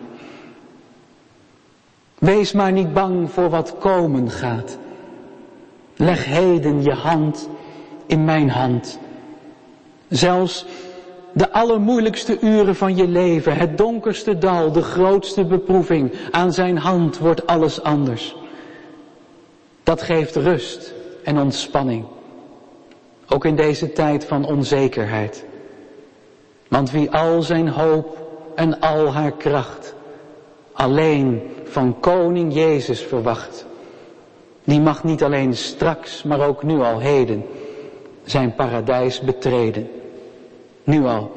Wees maar niet bang voor wat komen gaat. Leg heden je hand in mijn hand. Zelfs de allermoeilijkste uren van je leven, het donkerste dal, de grootste beproeving, aan zijn hand wordt alles anders. Dat geeft rust en ontspanning. Ook in deze tijd van onzekerheid. Want wie al zijn hoop en al haar kracht alleen van koning Jezus verwacht, die mag niet alleen straks, maar ook nu al heden zijn paradijs betreden. Nu al.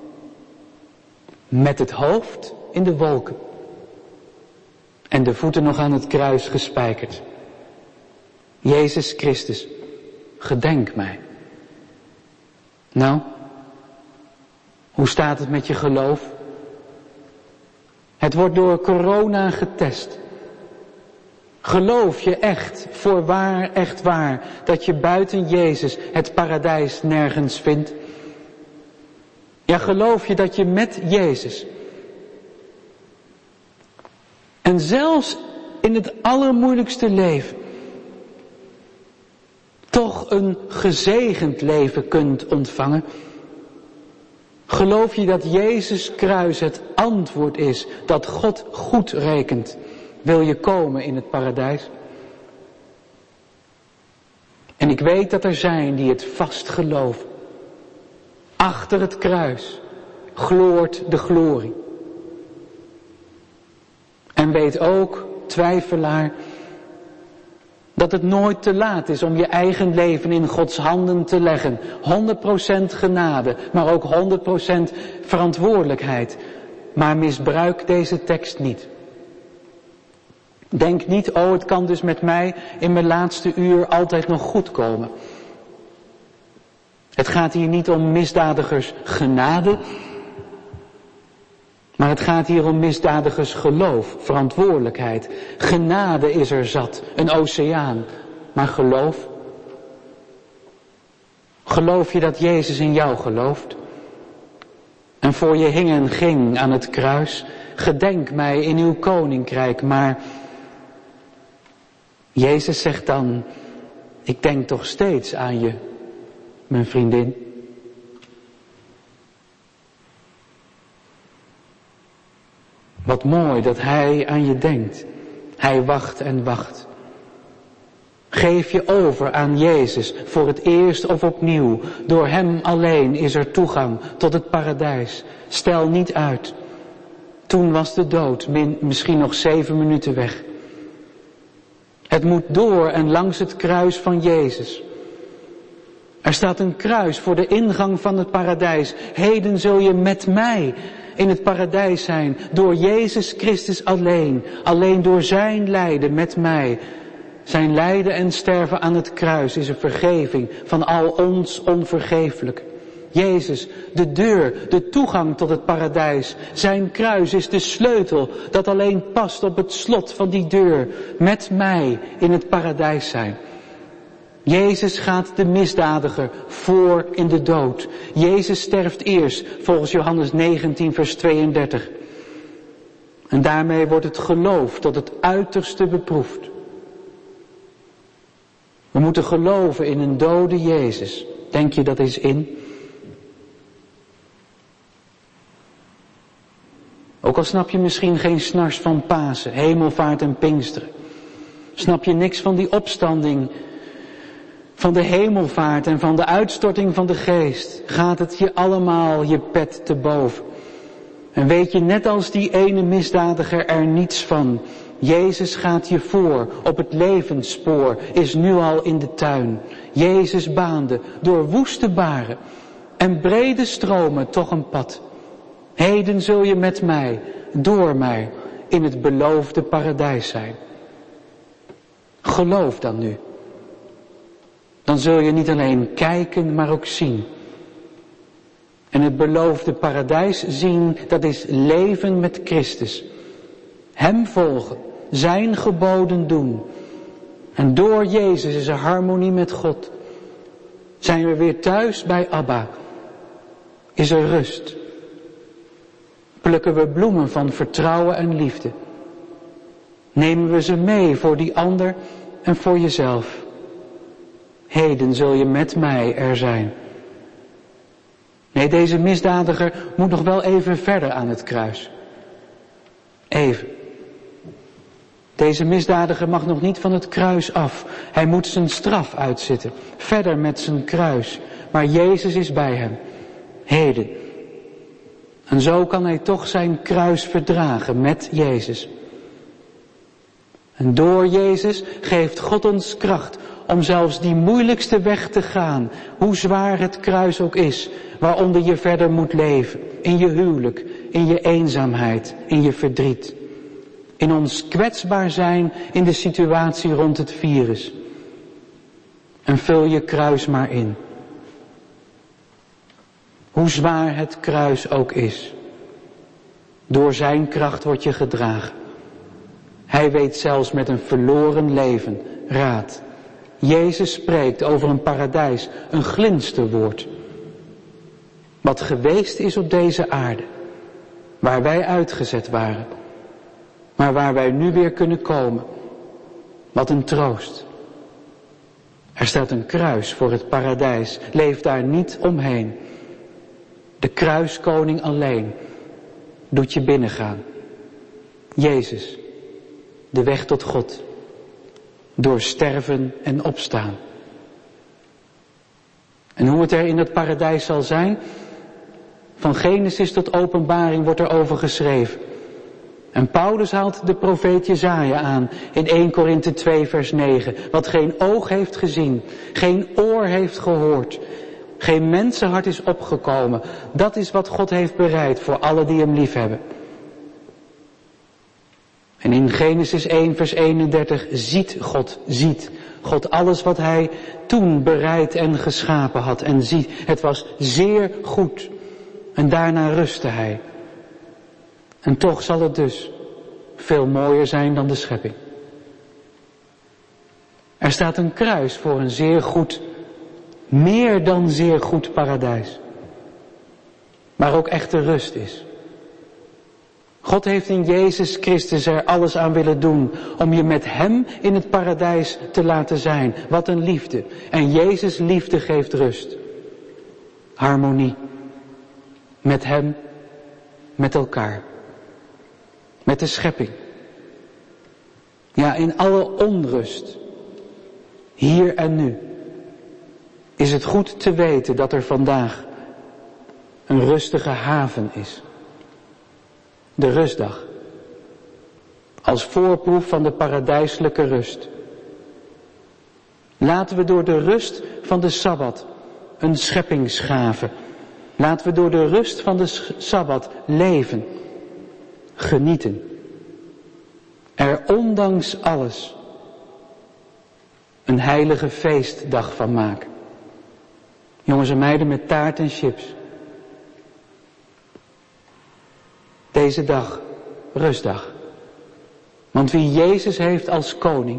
Met het hoofd in de wolken. En de voeten nog aan het kruis gespijkerd. Jezus Christus, gedenk mij. Nou, hoe staat het met je geloof? Het wordt door corona getest. Geloof je echt, voorwaar, echt waar, dat je buiten Jezus het paradijs nergens vindt? Ja, geloof je dat je met Jezus en zelfs in het allermoeilijkste leven toch een gezegend leven kunt ontvangen? Geloof je dat Jezus kruis het antwoord is, dat God goed rekent Wil je komen in het paradijs? En ik weet dat er zijn die het vast geloven. Achter het kruis gloort de glorie. En weet ook, twijfelaar, dat het nooit te laat is om je eigen leven in Gods handen te leggen. honderd procent genade, maar ook honderd procent verantwoordelijkheid. Maar misbruik deze tekst niet. Denk niet, oh het kan dus met mij in mijn laatste uur altijd nog goed komen. Het gaat hier niet om misdadigers genade, maar het gaat hier om misdadigers geloof, verantwoordelijkheid. Genade is er zat, een oceaan, maar geloof? Geloof je dat Jezus in jou gelooft? En voor je hing en ging aan het kruis, gedenk mij in uw koninkrijk, maar Jezus zegt dan, ik denk toch steeds aan je, mijn vriendin. Wat mooi dat Hij aan je denkt. Hij wacht en wacht. Geef je over aan Jezus voor het eerst of opnieuw. Door Hem alleen is er toegang tot het paradijs. Stel niet uit. Toen was de dood min, misschien nog zeven minuten weg. Het moet door en langs het kruis van Jezus. Er staat een kruis voor de ingang van het paradijs. Heden zul je met mij in het paradijs zijn. Door Jezus Christus alleen. Alleen door zijn lijden met mij. Zijn lijden en sterven aan het kruis is een vergeving van al ons onvergeeflijk. Jezus, de deur, de toegang tot het paradijs. Zijn kruis is de sleutel dat alleen past op het slot van die deur. Met mij in het paradijs zijn. Jezus gaat de misdadiger voor in de dood. Jezus sterft eerst, volgens Johannes negentien vers tweeëndertig. En daarmee wordt het geloof tot het uiterste beproefd. We moeten geloven in een dode Jezus. Denk je dat eens in? Ook al snap je misschien geen snars van Pasen, Hemelvaart en Pinksteren. Snap je niks van die opstanding, van de hemelvaart en van de uitstorting van de geest. Gaat het je allemaal je pet te boven. En weet je net als die ene misdadiger er niets van. Jezus gaat je voor op het levensspoor, is nu al in de tuin. Jezus baande door woeste baren en brede stromen toch een pad. Heden zul je met mij, door mij, in het beloofde paradijs zijn. Geloof dan nu. Dan zul je niet alleen kijken, maar ook zien. En het beloofde paradijs zien, dat is leven met Christus. Hem volgen, zijn geboden doen. En door Jezus is er harmonie met God. Zijn we weer thuis bij Abba. Is er rust. Plukken we bloemen van vertrouwen en liefde. Nemen we ze mee voor die ander en voor jezelf. Heden zul je met mij er zijn. Nee, deze misdadiger moet nog wel even verder aan het kruis. Even. Deze misdadiger mag nog niet van het kruis af. Hij moet zijn straf uitzitten. Verder met zijn kruis. Maar Jezus is bij hem. Heden. En zo kan hij toch zijn kruis verdragen met Jezus. En door Jezus geeft God ons kracht om zelfs die moeilijkste weg te gaan, hoe zwaar het kruis ook is, waaronder je verder moet leven, in je huwelijk, in je eenzaamheid, in je verdriet. In ons kwetsbaar zijn in de situatie rond het virus. En vul je kruis maar in. Hoe zwaar het kruis ook is. Door zijn kracht word je gedragen. Hij weet zelfs met een verloren leven raad. Jezus spreekt over een paradijs, een glinsterwoord. Wat geweest is op deze aarde, waar wij uitgezet waren, maar waar wij nu weer kunnen komen. Wat een troost. Er staat een kruis voor het paradijs, leef daar niet omheen. De kruiskoning alleen doet je binnengaan. Jezus, de weg tot God. Door sterven en opstaan. En hoe het er in het paradijs zal zijn, van Genesis tot Openbaring wordt er over geschreven. En Paulus haalt de profeet Jesaja aan in Eerste Korinthe twee vers negen. Wat geen oog heeft gezien, geen oor heeft gehoord, geen mensenhart is opgekomen. Dat is wat God heeft bereid voor alle die hem liefhebben. En in Genesis één vers eenendertig ziet God, ziet God alles wat hij toen bereid en geschapen had. En ziet, het was zeer goed. En daarna rustte hij. En toch zal het dus veel mooier zijn dan de schepping. Er staat een kruis voor een zeer goed, meer dan zeer goed paradijs. Waar ook echte rust is. God heeft in Jezus Christus er alles aan willen doen om je met hem in het paradijs te laten zijn. Wat een liefde. En Jezus' liefde geeft rust. Harmonie. Met hem, met elkaar. Met de schepping. Ja, in alle onrust. Hier en nu. Is het goed te weten dat er vandaag een rustige haven is. De rustdag. Als voorproef van de paradijselijke rust. Laten we door de rust van de Sabbat een scheppingsgave. Laten we door de rust van de Sabbat leven. Genieten. Er ondanks alles een heilige feestdag van maken. Jongens en meiden met taart en chips. Deze dag, rustdag. Want wie Jezus heeft als koning,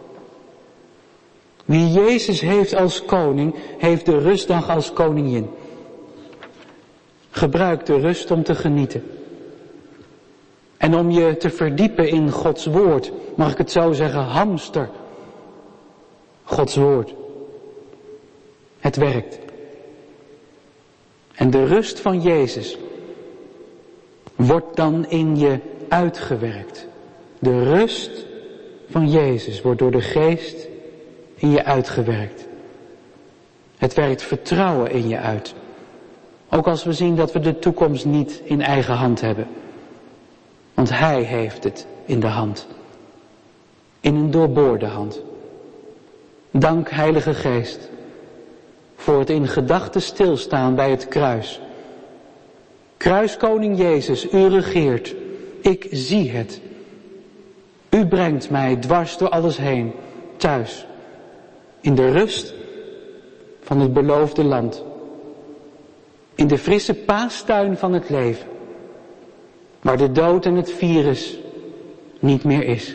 wie Jezus heeft als koning, heeft de rustdag als koningin. Gebruik de rust om te genieten. En om je te verdiepen in Gods woord, mag ik het zo zeggen, hamster. Gods woord. Het werkt. En de rust van Jezus wordt dan in je uitgewerkt. De rust van Jezus wordt door de geest in je uitgewerkt. Het werkt vertrouwen in je uit. Ook als we zien dat we de toekomst niet in eigen hand hebben. Want Hij heeft het in de hand. In een doorboorde hand. Dank Heilige Geest voor het in gedachten stilstaan bij het kruis. Kruiskoning Jezus, u regeert. Ik zie het. U brengt mij dwars door alles heen, thuis. In de rust van het beloofde land. In de frisse paastuin van het leven. Waar de dood en het virus niet meer is.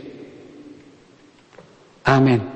Amen.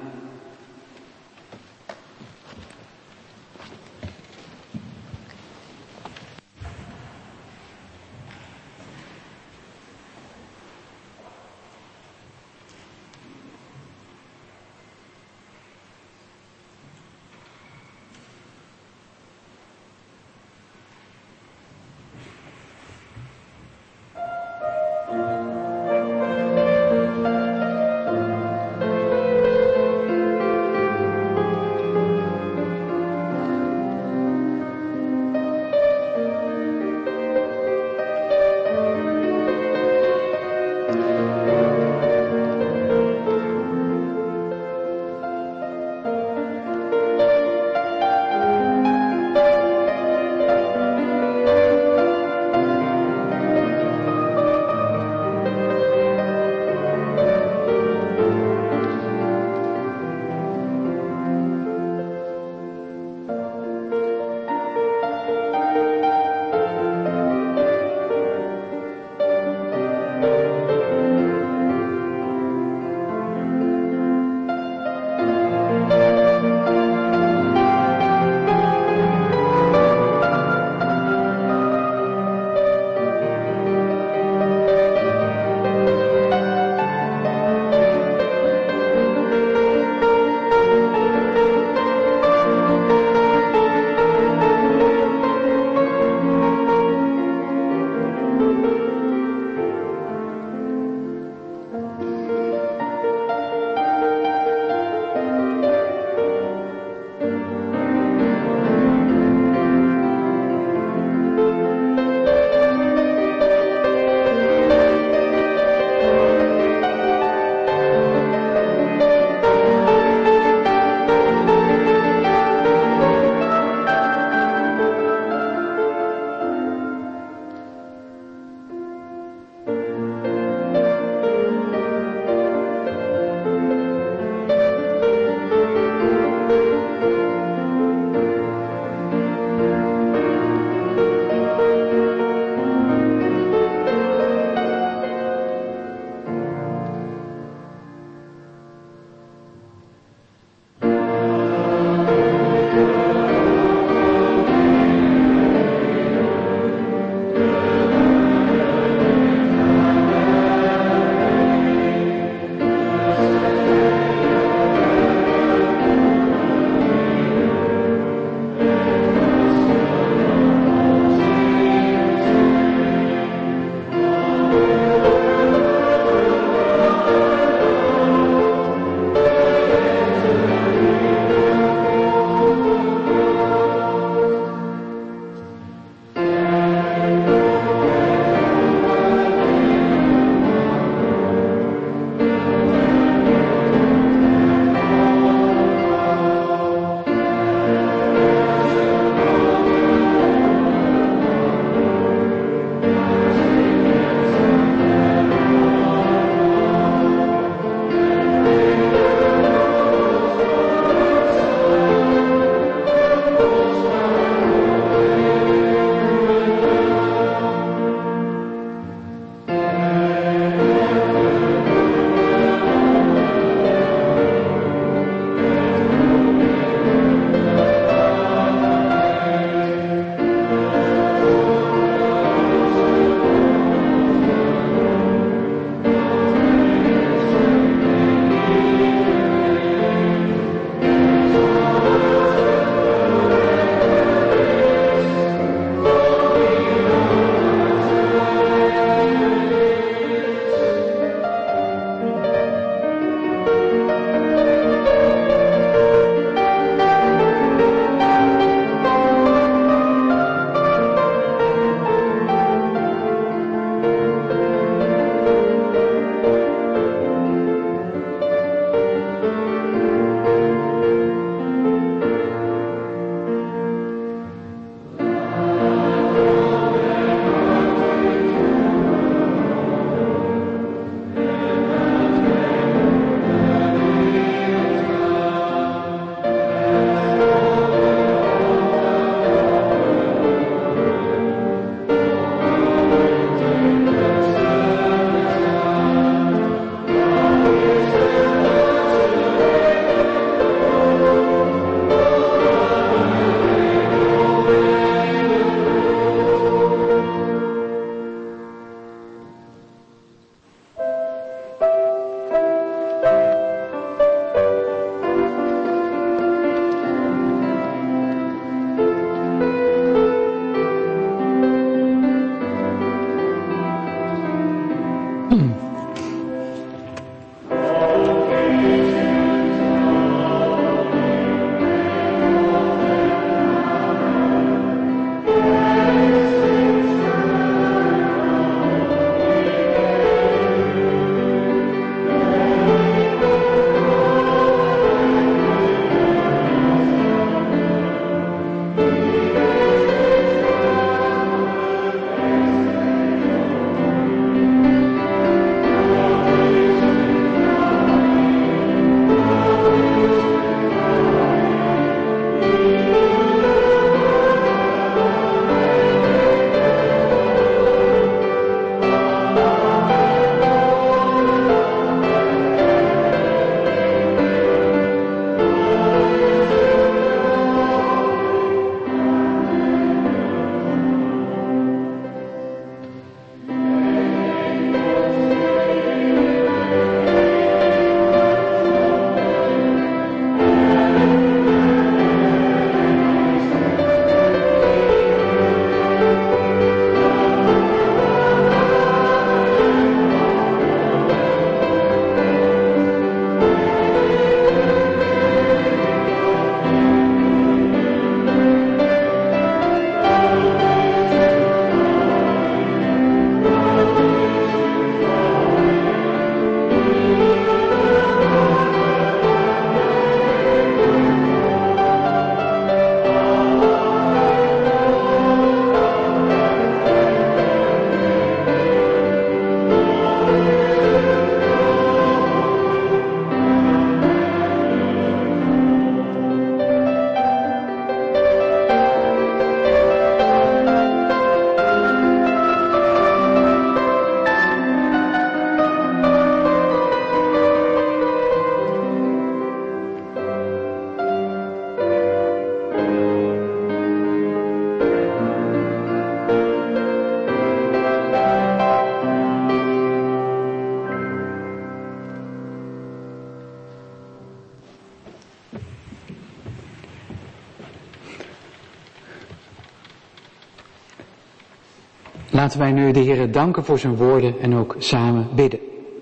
Laten wij nu de Heere danken voor zijn woorden en ook samen bidden.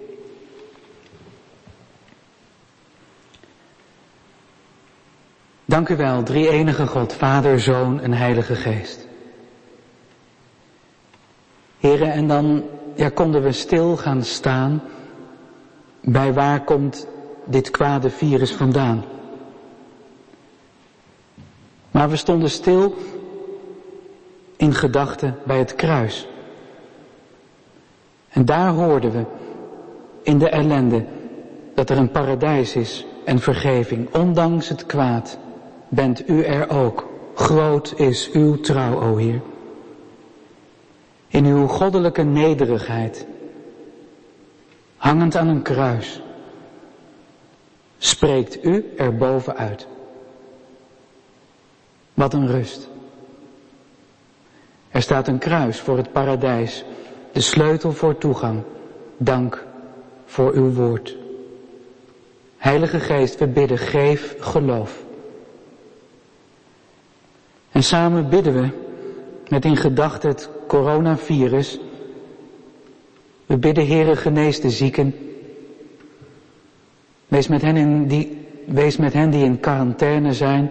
Dank u wel, drie-enige God, Vader, Zoon en Heilige Geest. Heere, en dan ja, konden we stil gaan staan bij waar komt dit kwade virus vandaan. Maar we stonden stil in gedachten bij het kruis. En daar hoorden we in de ellende dat er een paradijs is en vergeving. Ondanks het kwaad bent u er ook. Groot is uw trouw, o Heer. In uw goddelijke nederigheid, hangend aan een kruis, spreekt u er bovenuit. Wat een rust. Er staat een kruis voor het paradijs, de sleutel voor toegang. Dank voor uw woord. Heilige Geest, we bidden, geef geloof. En samen bidden we, met in gedachten het coronavirus. We bidden, Heere, genees de zieken. Wees met hen, in die, wees met hen die in quarantaine zijn.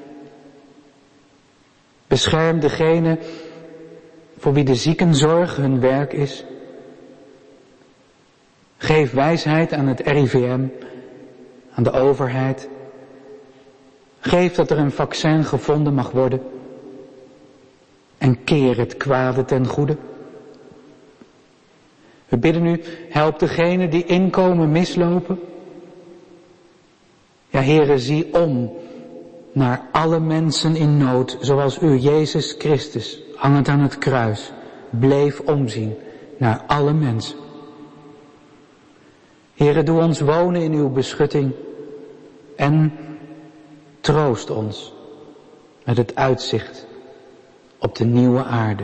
Bescherm degene voor wie de ziekenzorg hun werk is. Geef wijsheid aan het R I V M, aan de overheid. Geef dat er een vaccin gevonden mag worden. En keer het kwade ten goede. We bidden u, help degenen die inkomen mislopen. Ja, Heere, zie om naar alle mensen in nood, zoals u, Jezus Christus, hangend aan het kruis, bleef omzien naar alle mensen. Heere, doe ons wonen in uw beschutting en troost ons met het uitzicht op de nieuwe aarde,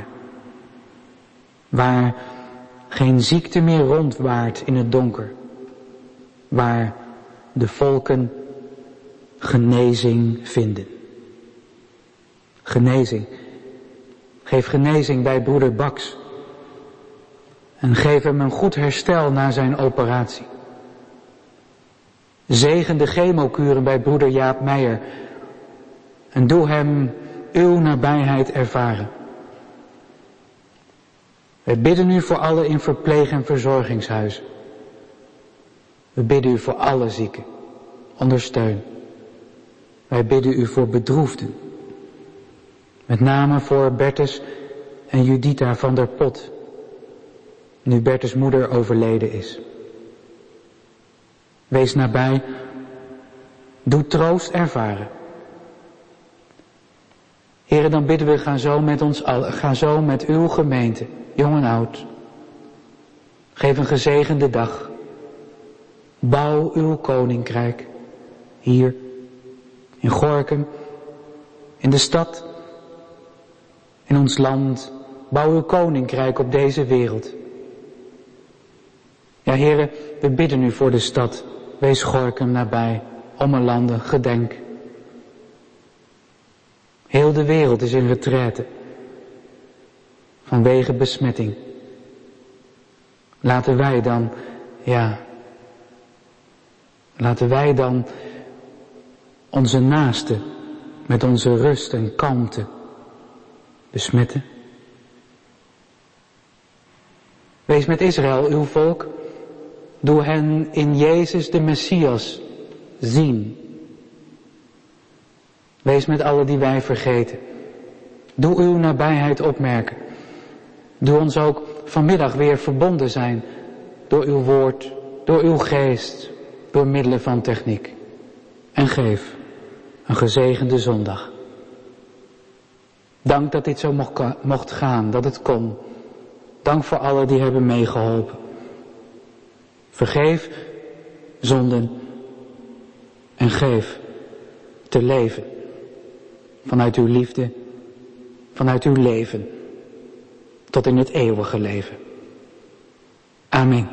waar geen ziekte meer rondwaart in het donker, waar de volken genezing vinden. Genezing. Geef genezing bij broeder Baks. En geef hem een goed herstel na zijn operatie. Zegen de chemokuren bij broeder Jaap Meijer. En doe hem uw nabijheid ervaren. Wij bidden u voor alle in verpleeg- en verzorgingshuizen. We bidden u voor alle zieken. Ondersteun. Wij bidden u voor bedroefden. Met name voor Bertus en Judita van der Pot. Nu Bertus' moeder overleden is. Wees nabij. Doe troost ervaren. Heren, dan bidden we, ga zo met ons allen, ga zo met uw gemeente, jong en oud. Geef een gezegende dag. Bouw uw koninkrijk. Hier, in Gorinchem, in de stad, in ons land. Bouw uw koninkrijk op deze wereld. Ja, heren, we bidden u voor de stad. Wees Gorinchem nabij, Ommelanden, gedenk. Heel de wereld is in retraite. Vanwege besmetting. Laten wij dan, ja, laten wij dan onze naasten met onze rust en kalmte besmetten. Wees met Israël, uw volk. Doe hen in Jezus de Messias zien. Wees met alle die wij vergeten. Doe uw nabijheid opmerken. Doe ons ook vanmiddag weer verbonden zijn door uw woord, door uw geest, door middelen van techniek. En geef een gezegende zondag. Dank dat dit zo mocht gaan, dat het kon. Dank voor allen die hebben meegeholpen. Vergeef zonden en geef te leven. Vanuit uw liefde, vanuit uw leven, tot in het eeuwige leven. Amen.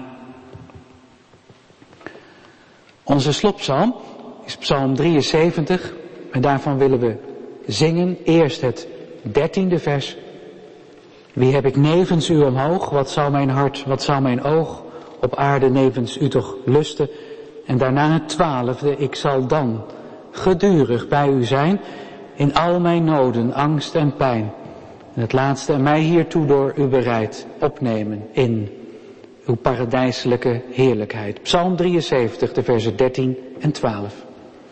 Onze slotpsalm is psalm drieënzeventig en daarvan willen we zingen eerst het dertiende vers. Wie heb ik nevens u omhoog? Wat zou mijn hart, wat zou mijn oog op aarde nevens u toch lusten? En daarna het twaalfde, ik zal dan gedurig bij u zijn in al mijn noden, angst en pijn. En het laatste, en mij hiertoe door u bereid opnemen in uw paradijselijke heerlijkheid. Psalm drieënzeventig, de versen dertien en twaalf.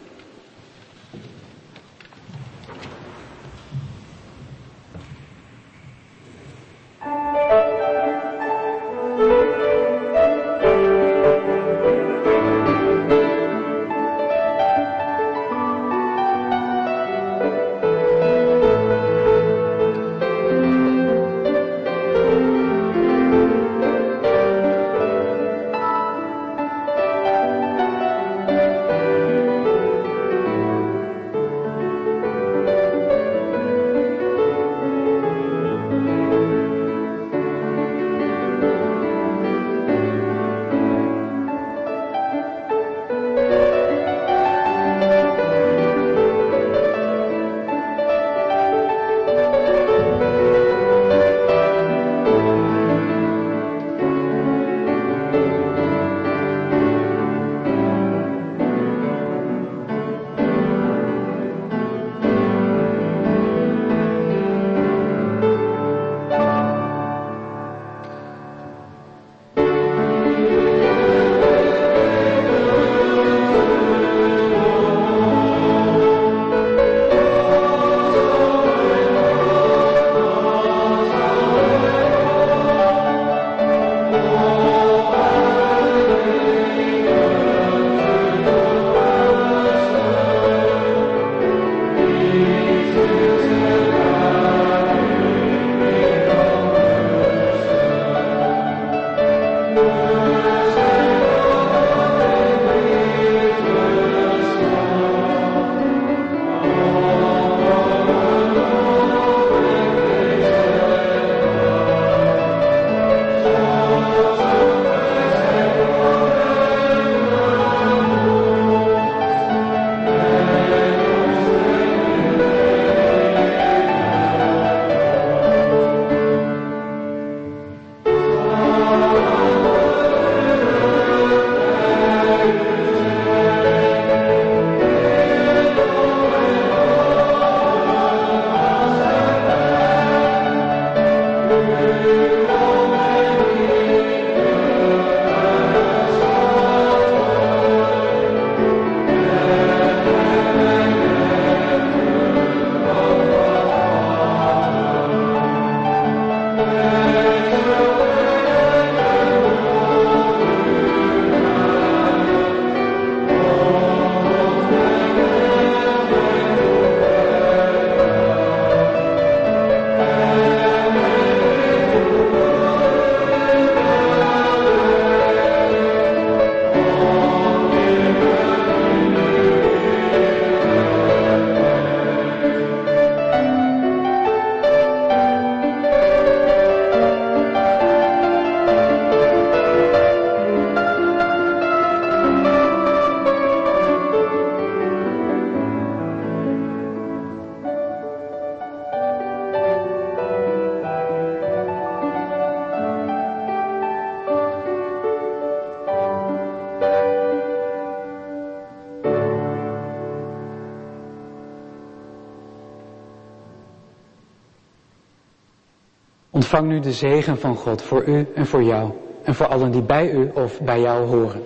Ontvang nu de zegen van God voor u en voor jou en voor allen die bij u of bij jou horen.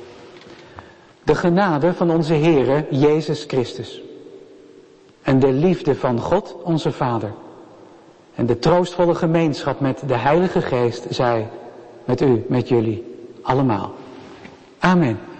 De genade van onze Heere Jezus Christus en de liefde van God onze Vader en de troostvolle gemeenschap met de Heilige Geest zij met u, met jullie allemaal. Amen.